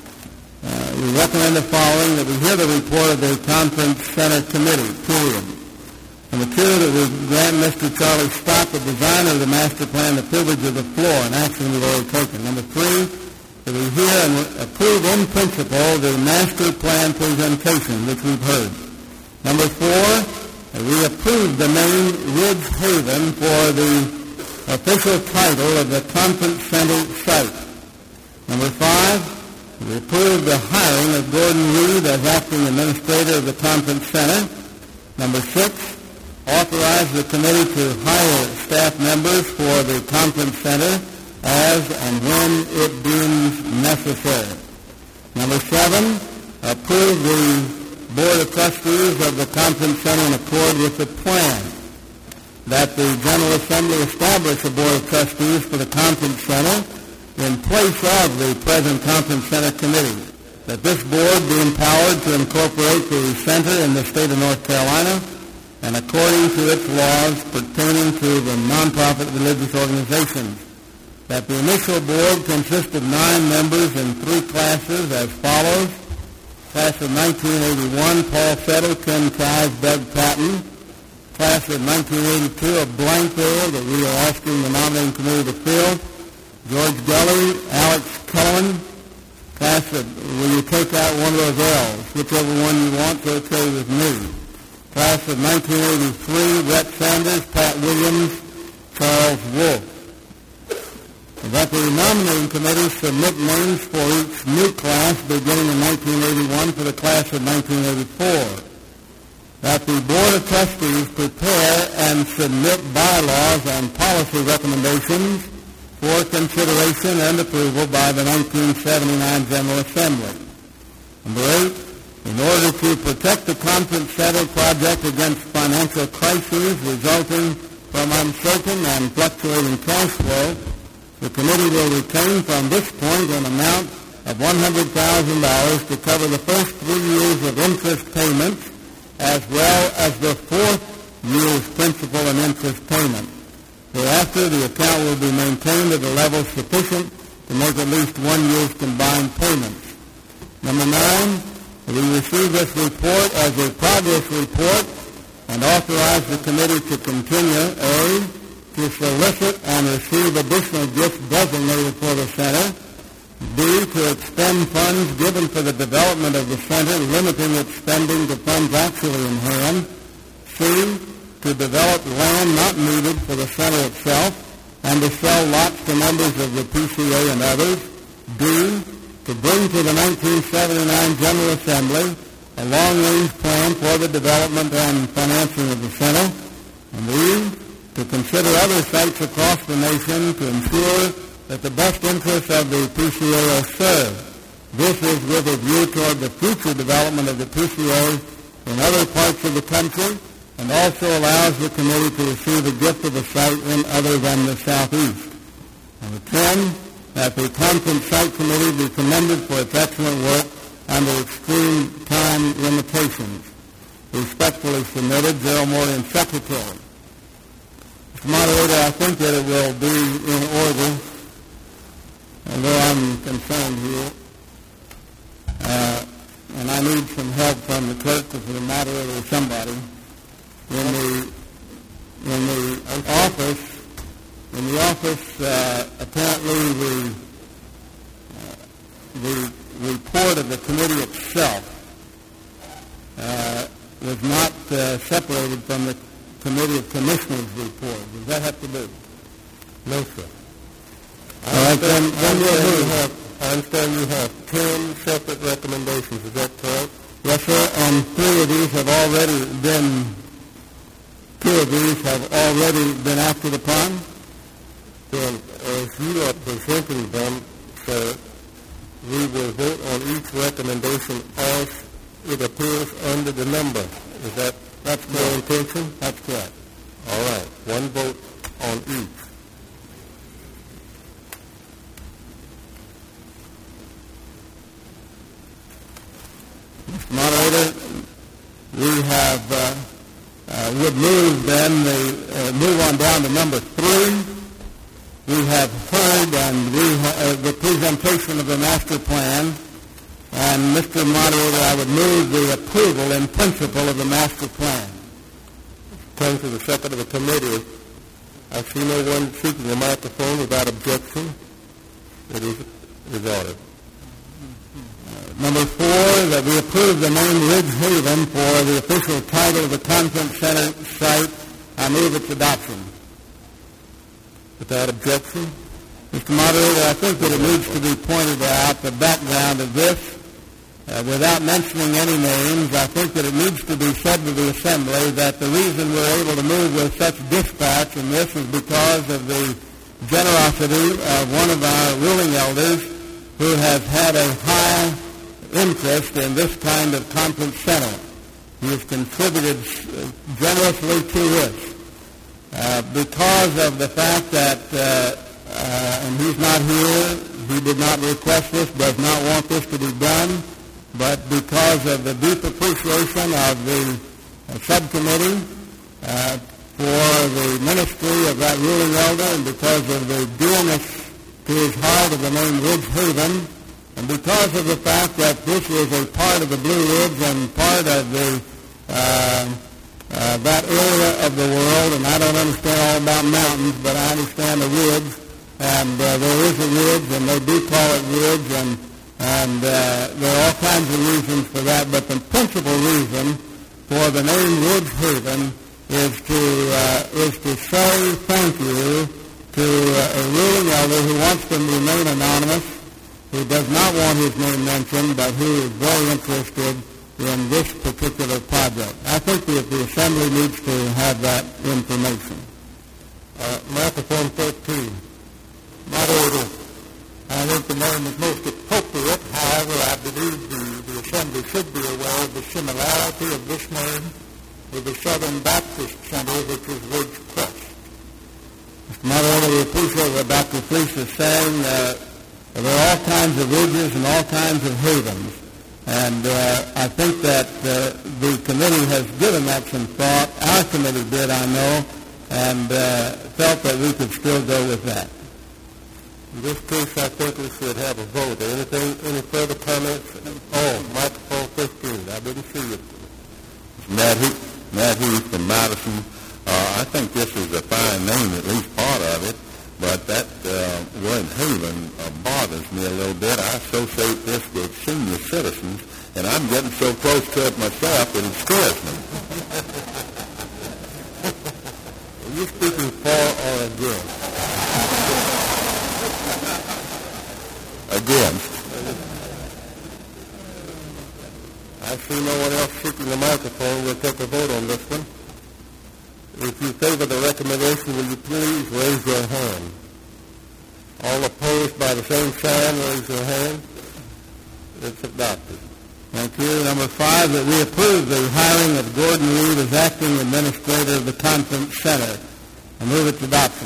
Speaker 10: Uh, we recommend the following: that we hear the report of the Conference Center Committee, period. Number two, that we grant Mister Charlie Stott, the designer of the master plan, the privilege of the floor, an action we've already taken. Number three, that we hear and approve in principle the master plan presentation, which we've heard. Number four, that we approve the name Ridge Haven for the official title of the Conference Center site. Number five, we approve the hiring of Gordon Reed as acting administrator of the Conference Center. Number six, authorize the committee to hire staff members for the Conference Center as and when it deems necessary. Number seven, approve the Board of Trustees of the Conference Center in accord with the plan. That the General Assembly establish a Board of Trustees for the Conference Center in place of the present Conference Center Committee. That this board be empowered to incorporate the Center in the state of North Carolina and according to its laws pertaining to the nonprofit religious organizations. That the initial board consist of nine members in three classes as follows. Class of nineteen eighty-one, Paul Settle, Ken Kives, Doug Patton. Class of nineteen eighty-two, a blank there that we are asking the nominating committee to fill. George Gully, Alex Cullen. Class of, will you take out one of those L's? Whichever one you want, so okay with me. Class of nineteen eighty-three, Rhett Sanders, Pat Williams, Charles Wolf. That the nominating committee submit names for each new class beginning in nineteen eighty-one for the class of nineteen eighty-four. That the Board of Trustees prepare and submit bylaws and policy recommendations for consideration and approval by the nineteen seventy-nine General Assembly. Number eight, in order to protect the conference center project against financial crises resulting from uncertain and fluctuating cash flow, the committee will retain from this point an amount of one hundred thousand dollars to cover the first three years of interest payments as well as the fourth year's principal and interest payments. Thereafter, the account will be maintained at a level sufficient to make at least one year's combined payments. Number nine, we receive this report as a progress report and authorize the committee to continue, A, to solicit and receive additional gifts designated for the center, B, to expend funds given for the development of the center, limiting its spending to funds actually in hand, C, to develop land not needed for the center itself and to sell lots to members of the P C A and others, D, to bring to the nineteen seventy-nine General Assembly a long-range plan for the development and financing of the center, and E, to consider other sites across the nation to ensure that the best interests of the P C A are served. This is with a view toward the future development of the P C A in other parts of the country and also allows the committee to receive a gift of a site in other than the Southeast. Number ten, that the Conference Site Committee be commended for its excellent work under extreme time limitations. Respectfully submitted, Gerald Morgan, Secretary. Mister Moderator, I think that it will be in order, although I'm concerned here, uh, and I need some help from the clerk or from the moderator or somebody. In the in the office, in the office, uh, apparently the uh, the report of the committee itself uh, was not uh, separated from the Committee of Commissioners report. Does that have to do? No, sir. All right, then, then we'll move. Have, I understand you have ten separate recommendations. Is that correct? Yes, sir, and three of these have already been, two of these have already been acted upon. Then, as you are presenting them, sir, we will vote on each recommendation as it appears under the number. Is that That's your intention? That's correct. All right. One vote on each. Mister Moderator, we have uh, uh, would move then the uh, move on down to number three. We have heard and we ha- uh, the presentation of the master plan. And, Mister Moderator, I would move the approval in principle of the master plan. Turn to the second of the committee. I see no one seeking the microphone without objection. It is, it is ordered. Uh, number four, that we approve the name Ridge Haven for the official title of the conference center site. I move its adoption. Without objection. Mister Moderator, I think that it needs to be pointed out the background of this. Uh, without mentioning any names, I think that it needs to be said to the Assembly that the reason we're able to move with such dispatch in this is because of the generosity of one of our ruling elders who has had a high interest in this kind of conference center. He has contributed generously to this. Uh, because of the fact that, uh, uh, and he's not here, he did not request this, does not want this to be done, but because of the deep appreciation of the uh, subcommittee uh, for the ministry of that ruling elder, and because of the dearness to his heart of the name Ridge Haven, and because of the fact that this is a part of the Blue Ridge and part of the uh, uh, that area of the world, and I don't understand all about mountains, but I understand the ridge, and uh, there is a ridge, and they do call it ridge, and And uh, there are all kinds of reasons for that, but the principal reason for the name Ridge Haven is to uh, is to say thank you to uh, a ruling elder who wants to remain anonymous, who does not want his name mentioned, but who is very interested in this particular project. I think that the Assembly needs to have that information. Uh, microphone thirteen.
Speaker 11: Moderator, I think the name is most appropriate. However, I believe the, the Assembly should be aware of the similarity of this name with the Southern Baptist Center, which is Ridge Crest.
Speaker 10: Mister Moderator, we appreciate what Doctor Fleece is saying. Uh, there are all kinds of ridges and all kinds of havens. And uh, I think that uh, the committee has given that some thought. Our committee did, I know, and uh, felt that we could still go with that.
Speaker 2: In this case, I think we should have a vote. Anything, any further comments? Oh, microphone fifteen. I didn't see you.
Speaker 12: Matt Heath, Matt Heath from Madison. Uh, I think this is a fine name, at least part of it, but that uh, word haven uh, bothers me a little bit. I associate this with senior citizens, and I'm getting so close to it myself that it scares me.
Speaker 2: Are you speaking for or against?
Speaker 12: Against.
Speaker 2: I see no one else seeking the microphone. We'll take a vote on this one. If you favor the recommendation, will you please raise your hand? All opposed by the same sign, raise your hand. It's adopted.
Speaker 10: Thank you. Number five, that we approve the hiring of Gordon Reed as acting administrator of the conference center. I move its adoption.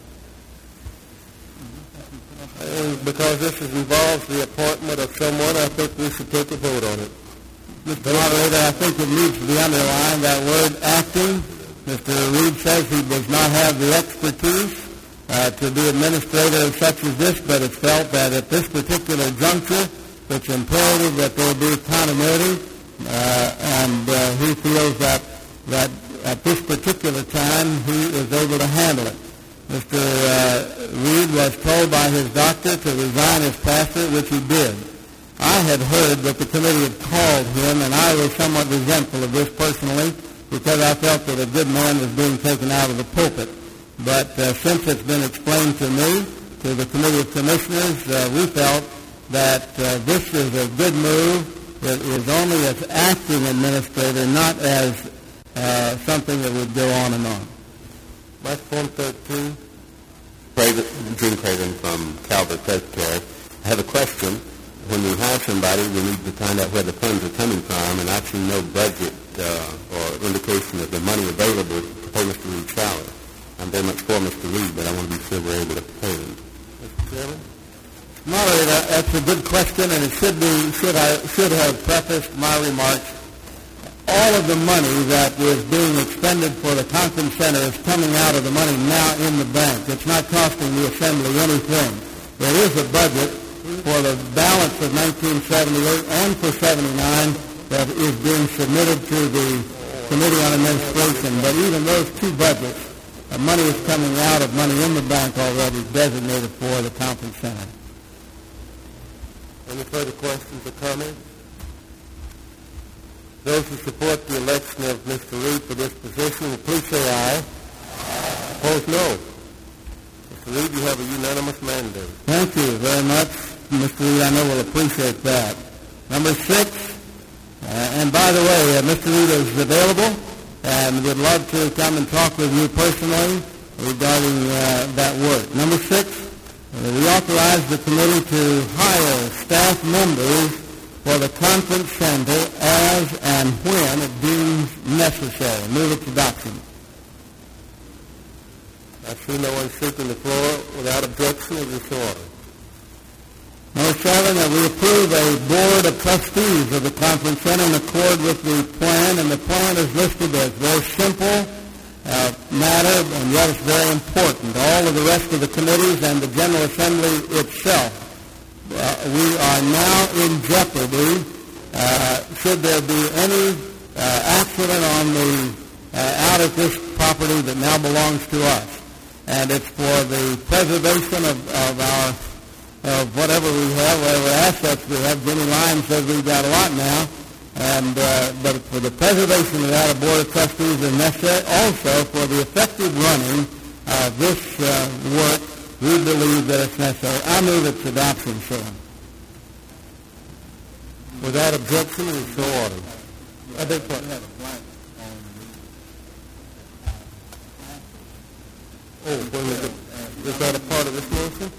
Speaker 2: And because this is, involves the appointment of someone, I think we should take a vote on it.
Speaker 10: Mister Moderator, I think it needs to be underlined, that word acting. Mister Reed says he does not have the expertise uh, to be administrator such as this, but it's felt that at this particular juncture, it's imperative that there be continuity, uh, and uh, he feels that, that at this particular time he is able to handle it. Mister Uh, Reed was told by his doctor to resign as pastor, which he did. I had heard that the committee had called him, and I was somewhat resentful of this personally, because I felt that a good man was being taken out of the pulpit. But uh, since it's been explained to me, to the Committee of Commissioners, uh, we felt that uh, this is a good move. It is only as acting administrator, not as uh, something that would go on and on.
Speaker 2: Microphone thirteen.
Speaker 12: Jim Craven from Calvert Presbytery. I have a question. When we hire somebody, we need to find out where the funds are coming from, and I've seen no budget uh, or indication of the money available to pay Mister Reed's salary. I'm very much for Mister Reed, but I want to be sure we're able to pay him.
Speaker 2: Mister Chairman?
Speaker 10: Moderator, that's a good question, and it should be should I should have prefaced my remarks. All of the money that was being expended for the conference center is coming out of the money now in the bank. It's not costing the Assembly anything. There is a budget for the balance of nineteen seventy-eight and for seventy-nine that is being submitted to the Committee on Administration. But even those two budgets, uh, money is coming out of money in the bank already designated for the conference center.
Speaker 2: Any further questions or comments? Those who support the election of Mister Reed for this position, please say aye. Opposed, no. Mister Reed, you have a unanimous mandate.
Speaker 10: Thank you very much. Mister Reed, I know will appreciate that. Number six, uh, and by the way, uh, Mister Reed is available and would love to come and talk with you personally regarding uh, that work. Number six, uh, we authorize the committee to hire staff members for the conference center as and when it deems necessary. Move its adoption.
Speaker 2: I see no one seeking the floor. Without objection, it is ordered.
Speaker 10: Number seven, that we approve a board of trustees of the conference center in accord with the plan, and the plan is listed as very simple uh, matter, and yet it's very important. All of the rest of the committees and the General Assembly itself, uh, we are now in jeopardy uh, should there be any uh, accident on the uh, out at this property that now belongs to us. And it's for the preservation of, of our of whatever we have, whatever assets we have. Jimmy Lyons says we've got a lot now, and uh, but for the preservation of that, a board of trustees is necessary. Also, for the effective running of this uh, work, we believe that it's necessary. I move its adoption, sir.
Speaker 2: Without objection, it is so ordered. I beg pardon. Oh, when we get, Is that a part of this motion?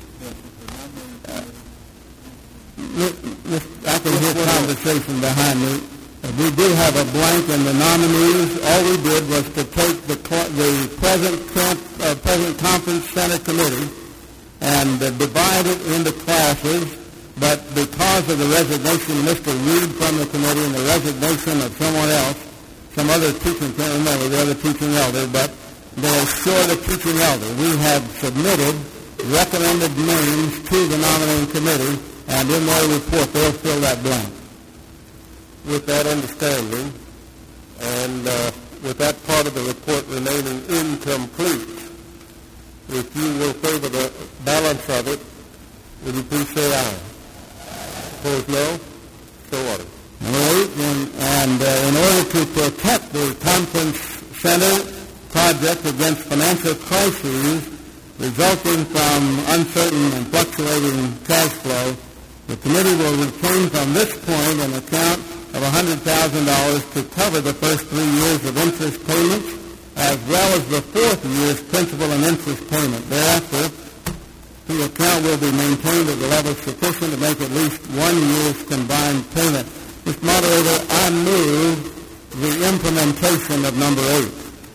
Speaker 10: I can hear conversation behind me. Uh, we do have a blank in the nominees. All we did was to take the the present camp, uh, present conference center committee and uh, divide it into classes. But because of the resignation of Mister Reed from the committee and the resignation of someone else, some other teaching, can't remember the other teaching elder, but they're short of teaching elder. We have submitted recommended names to the nominating committee, and in their report they'll fill that blank.
Speaker 2: With that understanding, and uh, with that part of the report remaining incomplete, if you will favor the balance of it, would you please say aye? Opposed, no? So ordered.
Speaker 10: Right, and, and uh, in order to protect the conference center project against financial crises resulting from uncertain and fluctuating cash flow, the committee will retain from this point an account of one hundred thousand dollars to cover the first three years of interest payments, as well as the fourth year's principal and interest payment. Thereafter, the account will be maintained at the level sufficient to make at least one year's combined payment. Mister Moderator, I move the implementation of number eight.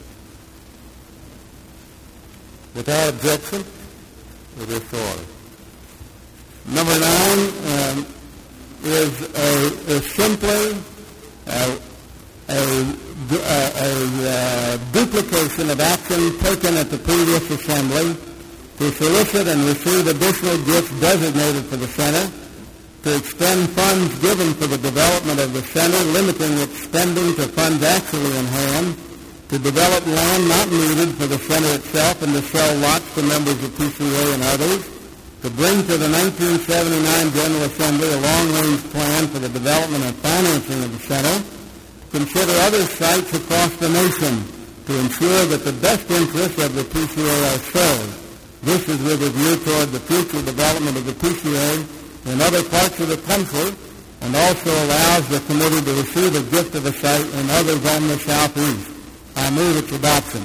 Speaker 2: Without objection, it is so ordered.
Speaker 10: Number nine um, is, a, is simply a, a, a, a duplication of action taken at the previous assembly to solicit and receive additional gifts designated for the center, to extend funds given for the development of the center, limiting its spending to funds actually in hand, to develop land not needed for the center itself and to sell lots to members of P C A and others, to bring to the nineteen seventy-nine General Assembly a long-range plan for the development and financing of the center, consider other sites across the nation to ensure that the best interests of the P C A are served. This is with a view toward the future development of the P C A in other parts of the country, and also allows the committee to receive a gift of a site in others on the southeast. I move its adoption.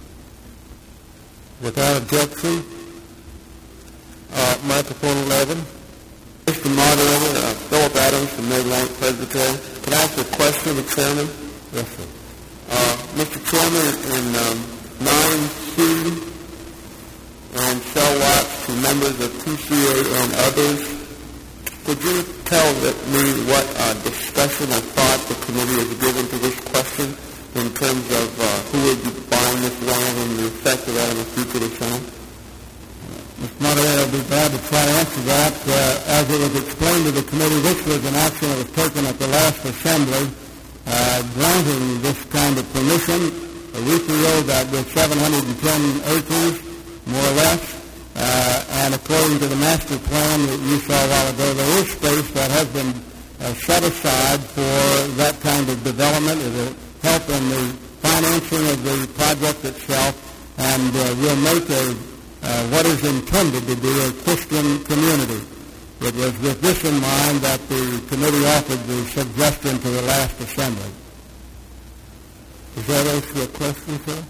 Speaker 2: Without objection, uh, microphone eleven.
Speaker 12: Mister Moderator, uh, Philip Adams from Midland Presbytery. Can I ask a question of the Chairman?
Speaker 2: Yes, sir.
Speaker 12: Uh, Mister Chairman, in um, nine C, and sell lots to members of P C A and others, could you tell me what uh, discussion or thought the committee has given to this question in terms of uh, who would be buying this land and the effect of that on the future of the center?
Speaker 10: Mister Moderator, I'll be glad to try to answer that. Uh, as it was explained to the committee, this was an action that was taken at the last assembly, uh, granting this kind of permission. Uh, we feel that with seven hundred ten acres, more or less, uh, and according to the master plan that you saw a while ago, there is space that has been uh, set aside for that kind of development. It will help in the financing of the project itself, and uh, will make a uh, what is intended to be a Christian community. It was with this in mind that the committee offered the suggestion to the last assembly.
Speaker 2: Does that answer your question, sir?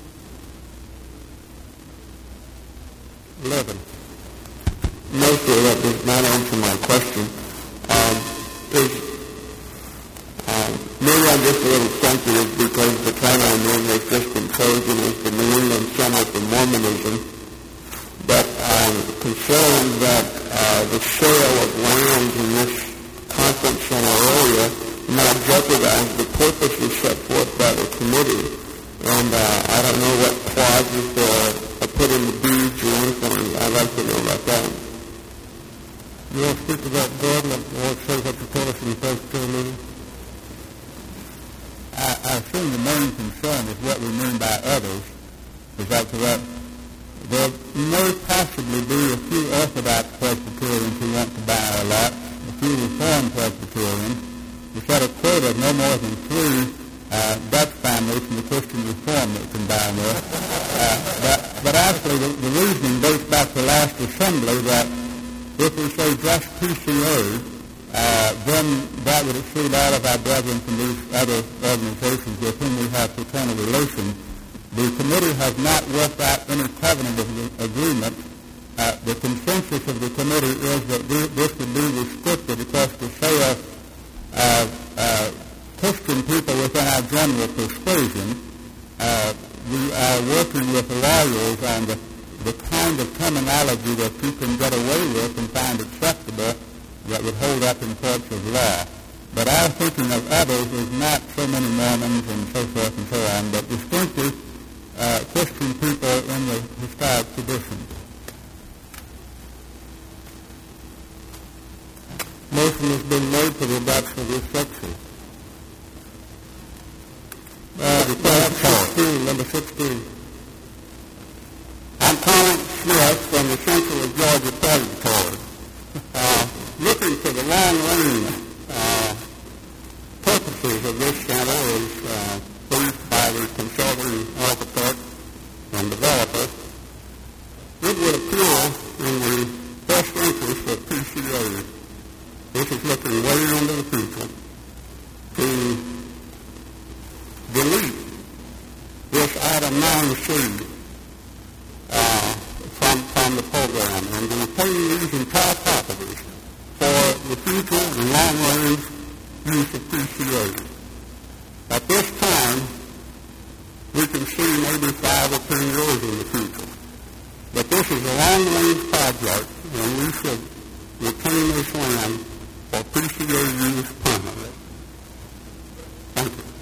Speaker 2: eleven.
Speaker 12: No, sir, that does not answer my question. Um, is, um, maybe I'm just a little sensitive because the town I'm in has just been chosen as the New England Center for Mormonism, but I'm concerned that uh, the sale of land in this conference center area not jeopardize the purposes set forth by the committee. And uh, I don't know what clauses uh, are put in the deeds or anything. I'd like to know about that.
Speaker 2: You want to speak to that, Gordon? I want to say what you told us in the first meeting.
Speaker 10: I, I assume the main concern is what we mean by others. Is that correct? There may possibly be a few Orthodox Presbyterians who want to buy a lot, a few Reformed Presbyterians. We set a quota of no more than three uh, Dutch families from the Christian Reform that can buy more. Uh, but, but actually, the, the reasoning dates back to last assembly that if we say just P C A, uh, then that would exclude all of our brethren from these other organizations with whom we have fraternal relations. The committee has not worked out any covenant of agreement Uh, the consensus of the committee is that this would be restricted because the sale of uh, Christian people within our general persuasion, uh, we are working with lawyers on the, the kind of terminology that you can get away with and find acceptable that would hold up in courts of law. But our thinking of others is not so many Mormons and so forth and so on, but distinctive uh, Christian people in the historic tradition.
Speaker 2: Motion has been made for the adoption of this section. Uh, sixteen, number sixteen.
Speaker 12: I'm Clarence Smith from the Central Georgia Presbytery. Uh, looking for the long-range uh, purposes of this center is uh, briefed by the consulting architect and developer. It would appear in the best interest of P C A, this is looking way into the future, to delete this item nine C uh, from, from the program and to retain these entire properties for the future and long-range use of P C A. At this time, we can see maybe five or ten years in the future. But this is a long-range project, and we should retain this land for P C A use permanently. Thank you.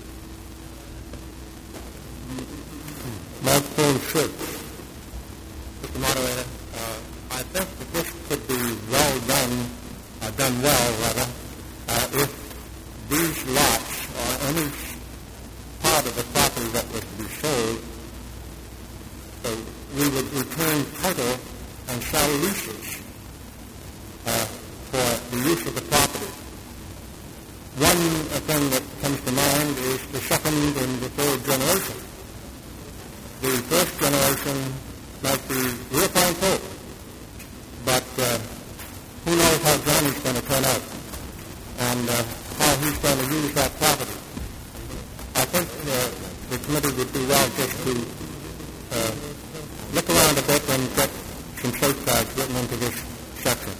Speaker 2: Microphone six.
Speaker 11: Mister Moderator, uh, I think that this could be well done, uh, done well, rather, uh, if these lots or any part of the property that was to be sold, so we would return title and sell leases uh, for the use of the property. One uh, thing that comes to mind is the second and the third generation. The first generation might be real fine folk, but uh, who knows how Johnny's going to turn out and uh, how he's going to use that property. I think uh, the committee would do well just to uh, look around a bit and get some safeguards written into this section.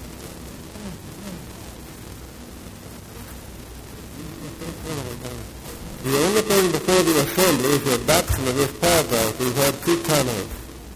Speaker 2: The only thing before the Assembly is the adoption of this paragraph. We've had two comments.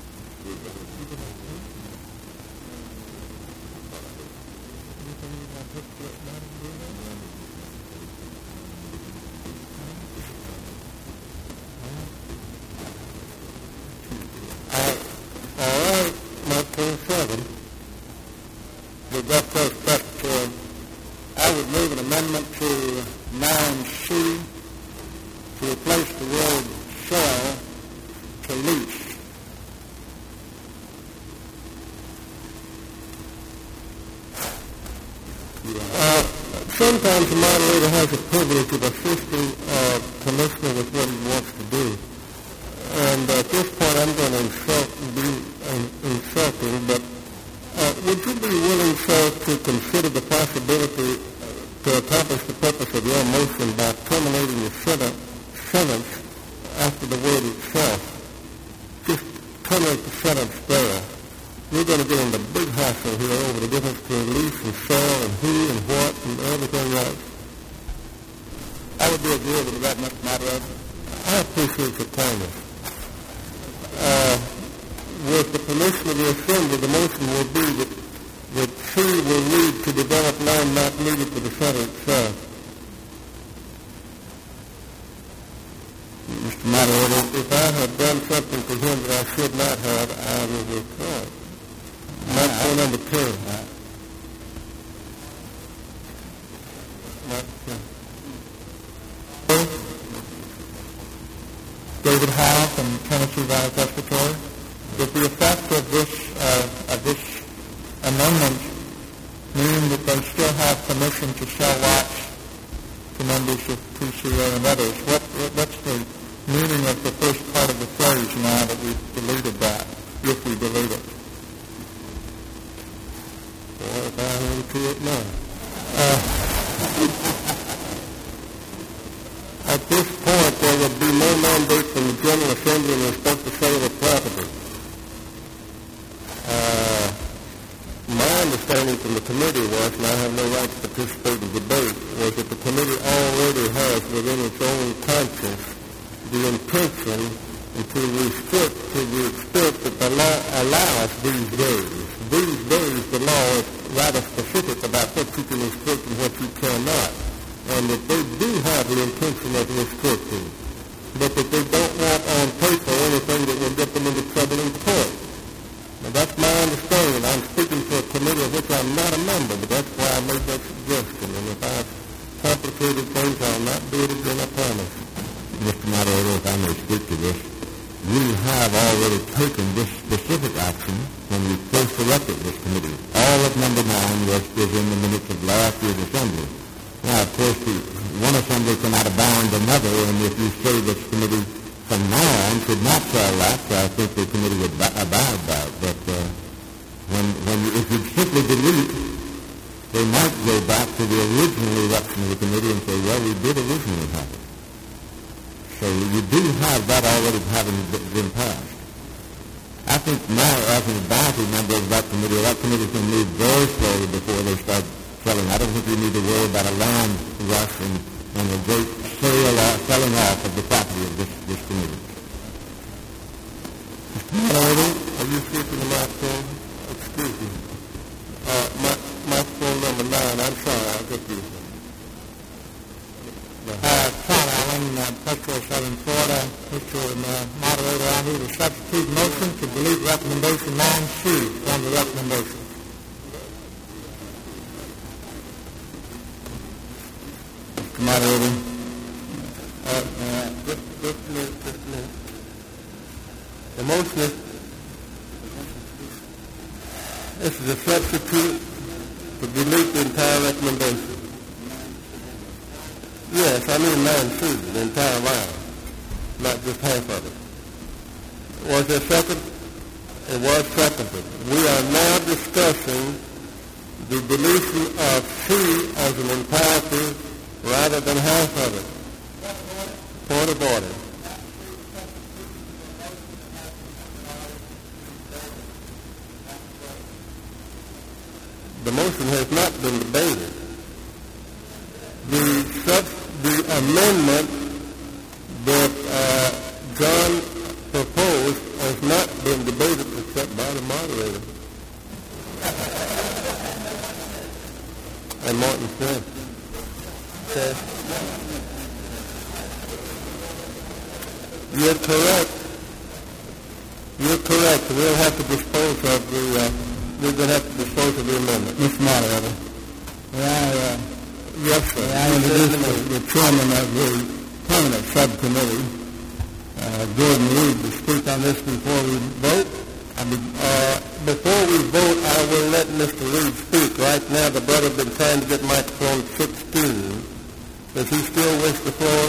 Speaker 2: Sometimes the moderator has the privilege of assisting uh, Commissioner with what he wants to do. And at this point, I'm going to insult, be um, insulting, but uh, would you be willing, sir, to consider the possibility to accomplish the purpose of your motion by terminating the sentence, sentence after the word itself? Just terminate the sentence there. We're going to get into big hassle here over the difference between lease and sell and who and what and everything else.
Speaker 10: I would be agreeable to that, Mister Moderator.
Speaker 2: I appreciate your kindness. Uh, with the permission of the Assembly, the motion will be that, that C will lead to develop land not needed for the center itself.
Speaker 10: Mister Moderator,
Speaker 2: If I have done something to him that I should not have, I will withdraw it. Microphone number two.
Speaker 10: David Howe from Tennessee Valley Presbytery. Does the effect of this uh, of this amendment mean that they still have permission to sell lots to members of P C A and others? What, what's the meaning of the first part of the phrase now that we've deleted that, if we delete it?
Speaker 2: Boy, if I hang to it now.
Speaker 10: Uh,
Speaker 2: At this point, there would be no mandate from the General Assembly in respect to sale of property. Uh,
Speaker 11: want to participate in debate was that the committee already has within its own conscience the intention to restrict to the extent that the law allows these days. These days the law is rather specific about what you can restrict and what you cannot, and that they do have the intention of restricting, but that they don't want on paper anything that will get them into trouble in court. Now, that's my understanding. I'm speaking for a committee of which I'm not a member, but that's why I made that suggestion. And if I've complicated things, I'll not do it again, I promise.
Speaker 3: Mister Moderator, if I may speak to this, we have already taken this specific action when we first elected this committee. All of number nine was within the minutes of last year's assembly. Now, of course, the one assembly cannot abound another, and if you say this committee from now on should not tell that, I think the committee would ba- abide by it. But uh, when, when you, if you simply delete, they might go back to the original election of the committee and say, well, we did originally have it. So you do have that already having been passed. I think now, as an advisory member of that committee, that committee can move very slowly before they start selling. I don't think you need to worry about a land rush and, and a great sale or selling off of the property of this, this committee.
Speaker 11: Mister Moderator, are you speaking to my phone? Excuse me. Uh, my, my phone number nine, I'm sorry, I'll get you.
Speaker 13: Uh, Todd Allen, uh, Petro, Southern Florida. Mister Uh, Moderator, I need a substitute motion to delete recommendation nine C from the recommendation.
Speaker 11: Mister Moderator, uh, uh, just, just a minute, just a minute. The motion is, this is a substitute to delete the entire recommendation. Yes, I mean nine C, the entire line, not just half of it. Was there a second? It was seconded. We are now discussing the deletion of C as an entirety rather than half of it. Point of order. The motion has not been debated. The sub The amendment that uh, John proposed has not been debated except by the moderator. And Martin Smith. Okay. You're correct. You're correct. We'll have to dispose of the, uh, we're going to have to dispose of the amendment.
Speaker 13: Mister Moderator, may I, uh,
Speaker 11: Yes, sir.
Speaker 13: I introduce the, the chairman of the permanent subcommittee, uh, Gordon Reed, to speak on this before we vote.
Speaker 11: I mean, uh, before we vote, I will let Mister Reed speak. Right now, the brother's been trying to get microphone sixteen. Does he still wish the floor?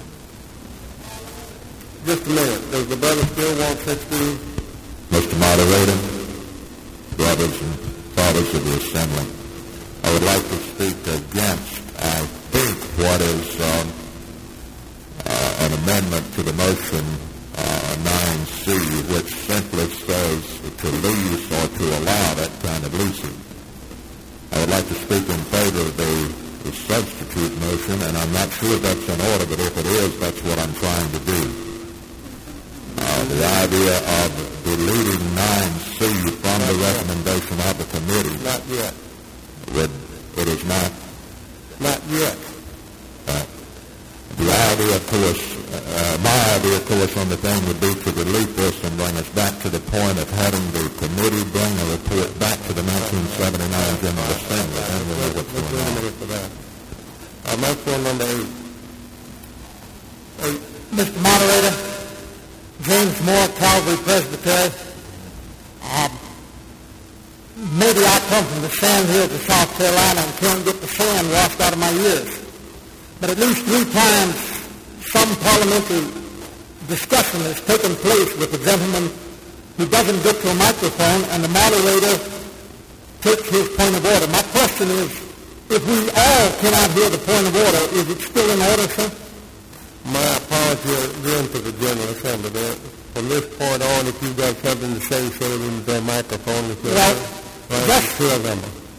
Speaker 11: Just a minute. Does the brother still want sixteen?
Speaker 3: Mister Moderator, brothers and fathers of the Assembly, I would like to speak against, I think, what is um, uh, an amendment to the motion uh, nine C, which simply says to lease or to allow that kind of leasing. I would like to speak in favor of the, the substitute motion, and I'm not sure if that's in order, but if it is, that's what I'm trying to do. Uh, the idea of deleting nine C from the recommendation of the committee.
Speaker 11: Not yet.
Speaker 3: Would, it is not.
Speaker 11: Not yet.
Speaker 3: Uh, the idea, of course, uh, my idea, of course, on the thing would be to delete this and bring us back to the point of having the committee bring a report back to the nineteen seventy-nine General Assembly. I don't know what's going on.
Speaker 11: For that. Uh, microphone number eight.
Speaker 13: Eight. Mister Moderator, James Moore, Calvary Presbytery. Uh, Maybe I come from the sand hills of South Carolina and can't get the sand washed out of my ears. But at least three times some parliamentary discussion has taken place with a gentleman who doesn't get to a microphone and the moderator takes his point of order. My question is, if we all cannot hear the point of order, is it still in order, sir?
Speaker 11: My apology again to the General Assembly. From this point on, if you've got something to say, say it in the microphone. If
Speaker 13: well,
Speaker 11: Right,
Speaker 13: just
Speaker 11: two of them.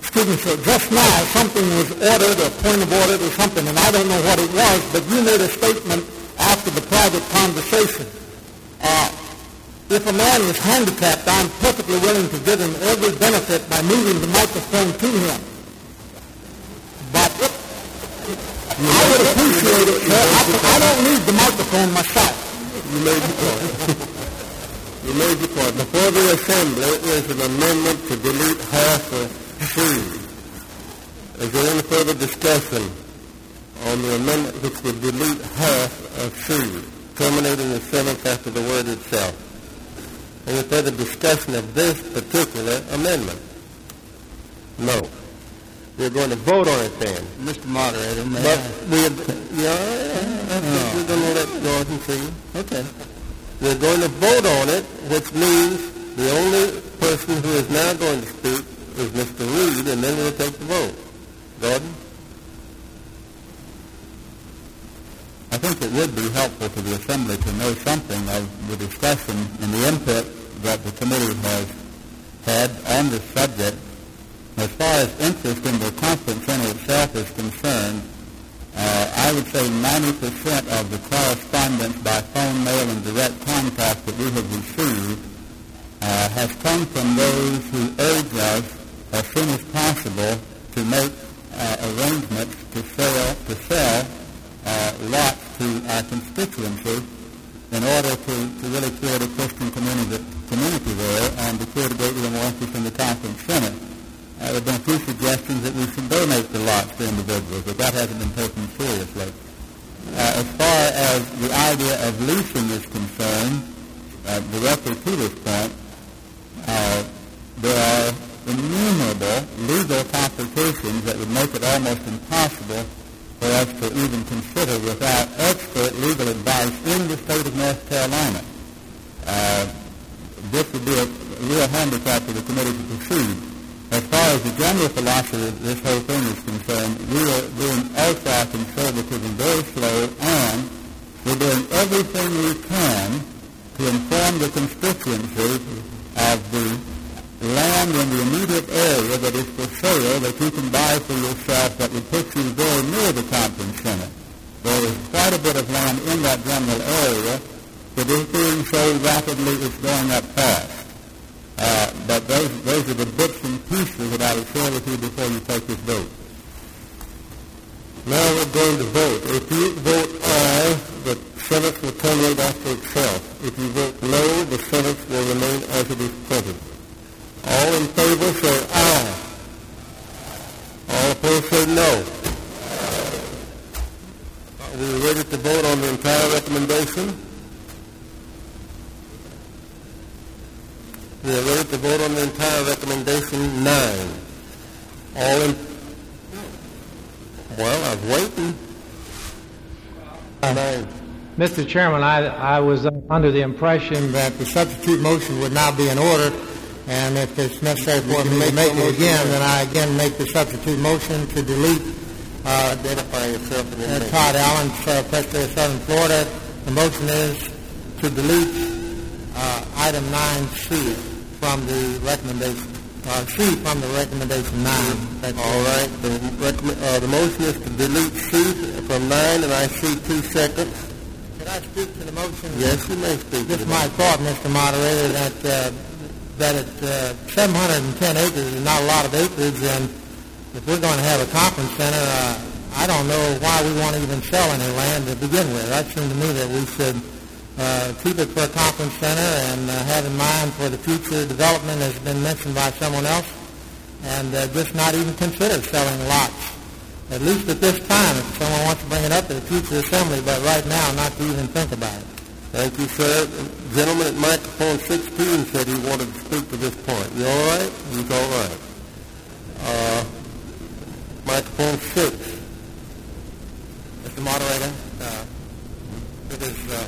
Speaker 13: excuse me, sir, just now something was ordered, or point of order or something, and I don't know what it was, but you made a statement after the private conversation. Uh, if a man is handicapped, I'm perfectly willing to give him every benefit by moving the microphone to him. But I would appreciate it, sir. I, I don't need the microphone myself.
Speaker 2: You made your point. You made your point. Before the assembly is an amendment to delete half of C. Is there any further discussion on the amendment which would delete half of C, terminating the sentence after the word itself? Any further discussion of this particular amendment? No. We're going to vote on it then.
Speaker 10: Mister Moderator, may
Speaker 2: But
Speaker 10: I?
Speaker 2: we're, yeah, yeah, yeah. We're going to let Gordon see. Okay. We're going to vote on it, which means the only person who is now going to speak is Mister Reed, and then we'll take the vote. Gordon?
Speaker 10: I think it would be helpful to the Assembly to know something of the discussion and the input that the committee has had on this subject. As far as interest in the conference center itself is concerned, uh, I would say ninety percent of the correspondence by phone, mail, and direct contact that we have received uh, has come from those who urge us as soon as possible to make uh, arrangements to sell, to sell uh, lots to our constituency in order to, to really create a Christian community, community there and to create a great deal more interest in the conference center. Uh, there have been a few suggestions that we should donate the lots to individuals, but that hasn't been taken seriously. Uh, as far as the idea of leasing is concerned, uh, directly to this point, uh, there are innumerable legal complications that would make it almost impossible for us to even consider without expert legal advice in the state of North Carolina. Uh, this would be a real handicap for the committee to proceed. As far as the general philosophy of this whole thing is concerned, we are being ultra conservative and very slow, and we're doing everything we can to inform the constituency of the land in the immediate area that is for sale that you can buy for yourself that would put you very near the conference center. There is quite a bit of land in that general area that is being sold rapidly. It's going up fast. Uh, but those, those are the bits and pieces that I will share with you before you take this vote.
Speaker 2: Now we're going to vote. If you vote aye, the sentence will terminate after itself. If you vote no, the sentence will remain as it is printed. All in favor say aye. All opposed say no. Are we ready to vote on the entire recommendation? We are ready to vote on the entire recommendation nine. All in... Well, I was waiting.
Speaker 14: Uh, Mister Chairman, I, I was under the impression that the substitute motion would now be in order, and if it's necessary for me to make it again, then I again make the substitute motion to delete uh,
Speaker 2: Identify yourself and then
Speaker 14: uh, Todd Allen, uh, Presbytery of Southern Florida. The motion is to delete uh, item nine C from the recommendation. Uh, C from the recommendation nine. That's
Speaker 2: all right. The, recommend, uh, the motion is to delete C from nine, and I see two seconds.
Speaker 14: Could I speak to the motion?
Speaker 2: Yes, you may speak.
Speaker 14: Just my thought, Mister Moderator, that uh, that at uh, seven hundred ten acres is not a lot of acreage, and if we're going to have a conference center, uh, I don't know why we want to even sell any land to begin with. That seemed to me that we should Uh, keep it for a conference center and uh, have in mind for the future development, as has been mentioned by someone else, and uh, just not even consider selling lots, at least at this time, if someone wants to bring it up to the future assembly, but right now not to even think about it.
Speaker 2: Thank you, sir. The gentleman at microphone sixteen said he wanted to speak to this point. You all right? He's all right. Uh, microphone six.
Speaker 4: Mister Moderator, uh, it is uh,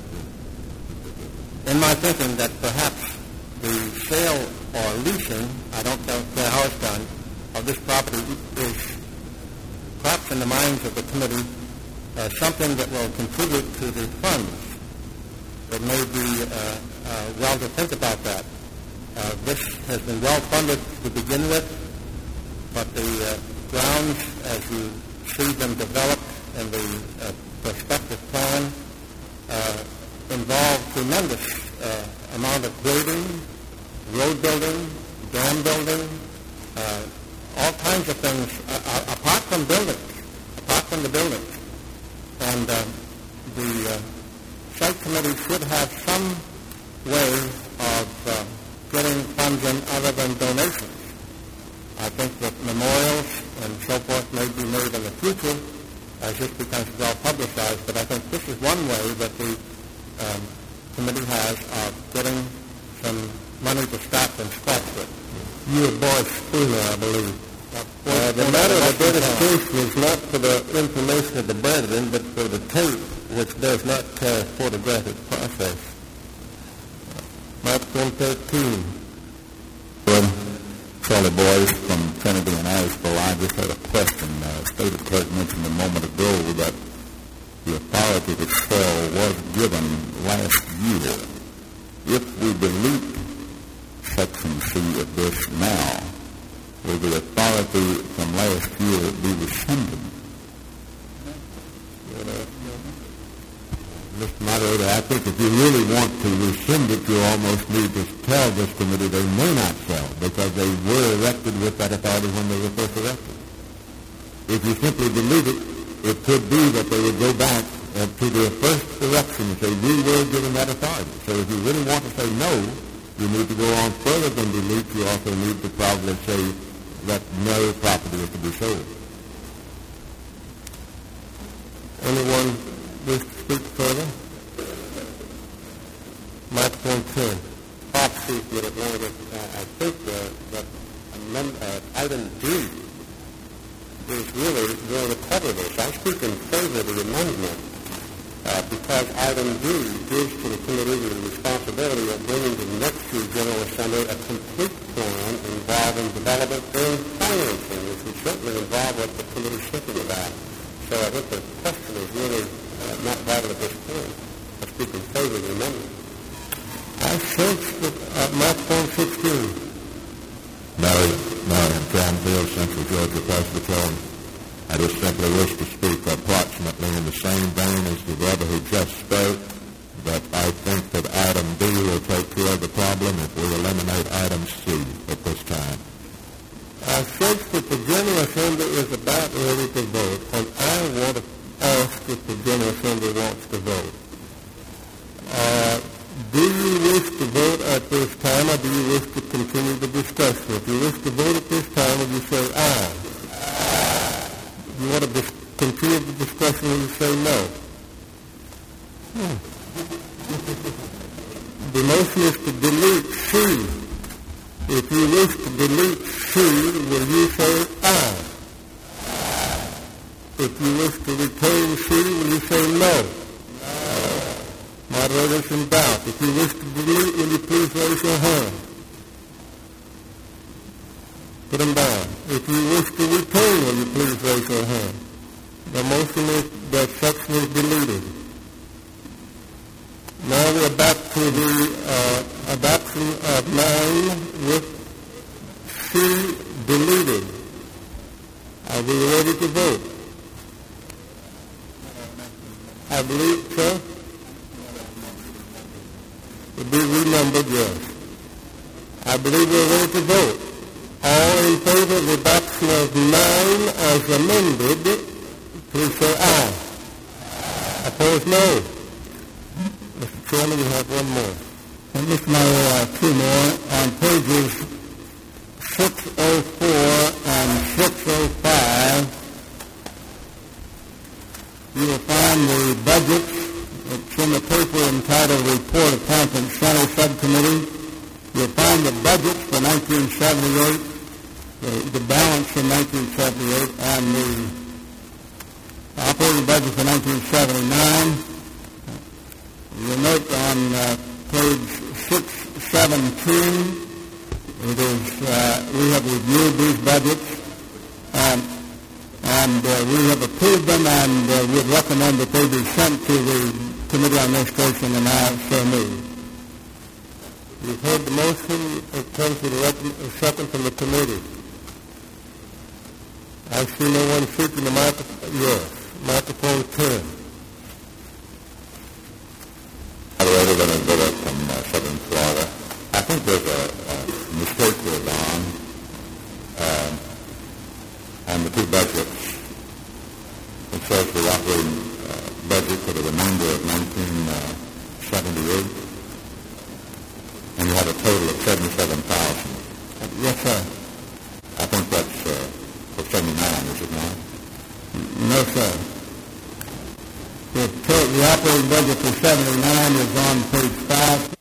Speaker 4: in my thinking that perhaps the sale or leasing, I don't care how it's done, of this property is perhaps in the minds of the committee uh, something that will contribute to the funds. It may be uh, uh, well to think about that. Uh, this has been well funded to begin with.
Speaker 10: but the uh, grounds, as you see them developed in the uh, prospective plan, uh, involve tremendous uh, amount of grading, road building, dam building, uh, all kinds of things, uh, apart from buildings, apart from the buildings. And uh, the uh, site committee should have some way of uh, getting funds in other than donations. I think that memorials and so forth may be made in the future as this becomes well publicized, but I think this is one way that the um, committee has of getting some money to start and scratch with.
Speaker 2: You were Boyd Spooner, I believe. Uh, the matter of identification is not for the information of the brethren, but for the tape, which does not carry photographic process. Microphone thirteen.
Speaker 15: Well, Charlie Boyce from Trinity in Asheville. I just had a question. Uh, State Clerk mentioned a moment ago that the authority to sell was given last year. If we delete Section C of this now, will the authority from last year be rescinded?
Speaker 8: Mister Moderator, I think if you really want to rescind it, you almost need to tell this committee they may not sell because they were elected with that authority when they were first elected. If you simply delete it, it could be that they would go back uh, to their first election and say, we were given that authority. So if you really want to say no, you need to go on further than delete. You also need to probably say that no property is to be sold.
Speaker 2: Anyone wish to speak further? Microphone ten.
Speaker 12: Bob Steve with Atlanta. Uh, I think uh, that amend, uh, item D is really going to cover this. I speak in favor of the amendment uh, because item D gives to the committee the responsibility of bringing to the next year's General Assembly a complete plan involving development and financing, which would certainly involve what the committee is thinking about. So I think the question is really uh, not valid at this point. I speak in favor of the amendment.
Speaker 2: I searched for uh, microphone sixteen.
Speaker 15: Mary, Marion Canfield, Central Georgia Presbyterian. I just simply wish to speak approximately in the same vein as the brother who just spoke, that I think that item B will take care of the problem if we eliminate item C at this time.
Speaker 2: I sense that the General Assembly is about ready to vote, and I want to ask if the General Assembly wants to vote. Uh, do you wish to vote at this time, or do you wish to continue the discussion? If you wish to vote at this time, would you say aye? If you want to dis- continue the discussion, would you say no? Hmm. The motion is to delete C. If you wish to delete C, will you say aye? If you wish to retain C, will you say no? Moderators in doubt. If you wish to delete, will you please raise your hand? Put them down. If you wish to retain, will you please raise your hand? The motion is that section is deleted. Now we're back to the uh, adoption of nine with C deleted. Are we ready to vote? I believe, sir? To be renumbered, yes. I believe we're ready to vote. All in favor of the adoption of nine as amended, please say aye. Opposed, no. Mister Chairman, you have one more.
Speaker 10: And Mister Mayor, uh, two more. On pages six oh four and six oh five, you will find the budgets. It's in the paper entitled Report of Conference Center Subcommittee. You'll find the budgets for nineteen seventy-eight, the, the balance for nineteen seventy-eight, and the operating budget for nineteen seventy-nine. You'll note on uh, page six seventeen, it is, uh, we have reviewed these budgets, um, and uh, we have approved them, and uh, we recommend that they be sent to the Committee on Administration, and I so move.
Speaker 2: You've heard the motion. It comes with a, rec- a second from the committee. I see no one seeking the microphone. Yes, microphone ten.
Speaker 15: Moderator, then a bit from uh, Southern Florida. I think there's a, a mistake here, Don, uh, on the two budgets. It says the operating uh, budget for the remainder of nineteen seventy-eight, and you have a total of seventy-seven thousand.
Speaker 11: Yes, sir.
Speaker 15: I think that's uh, for seventy-nine, is it not?
Speaker 11: No, sir. The, total, the operating budget for seventy-nine is on page five,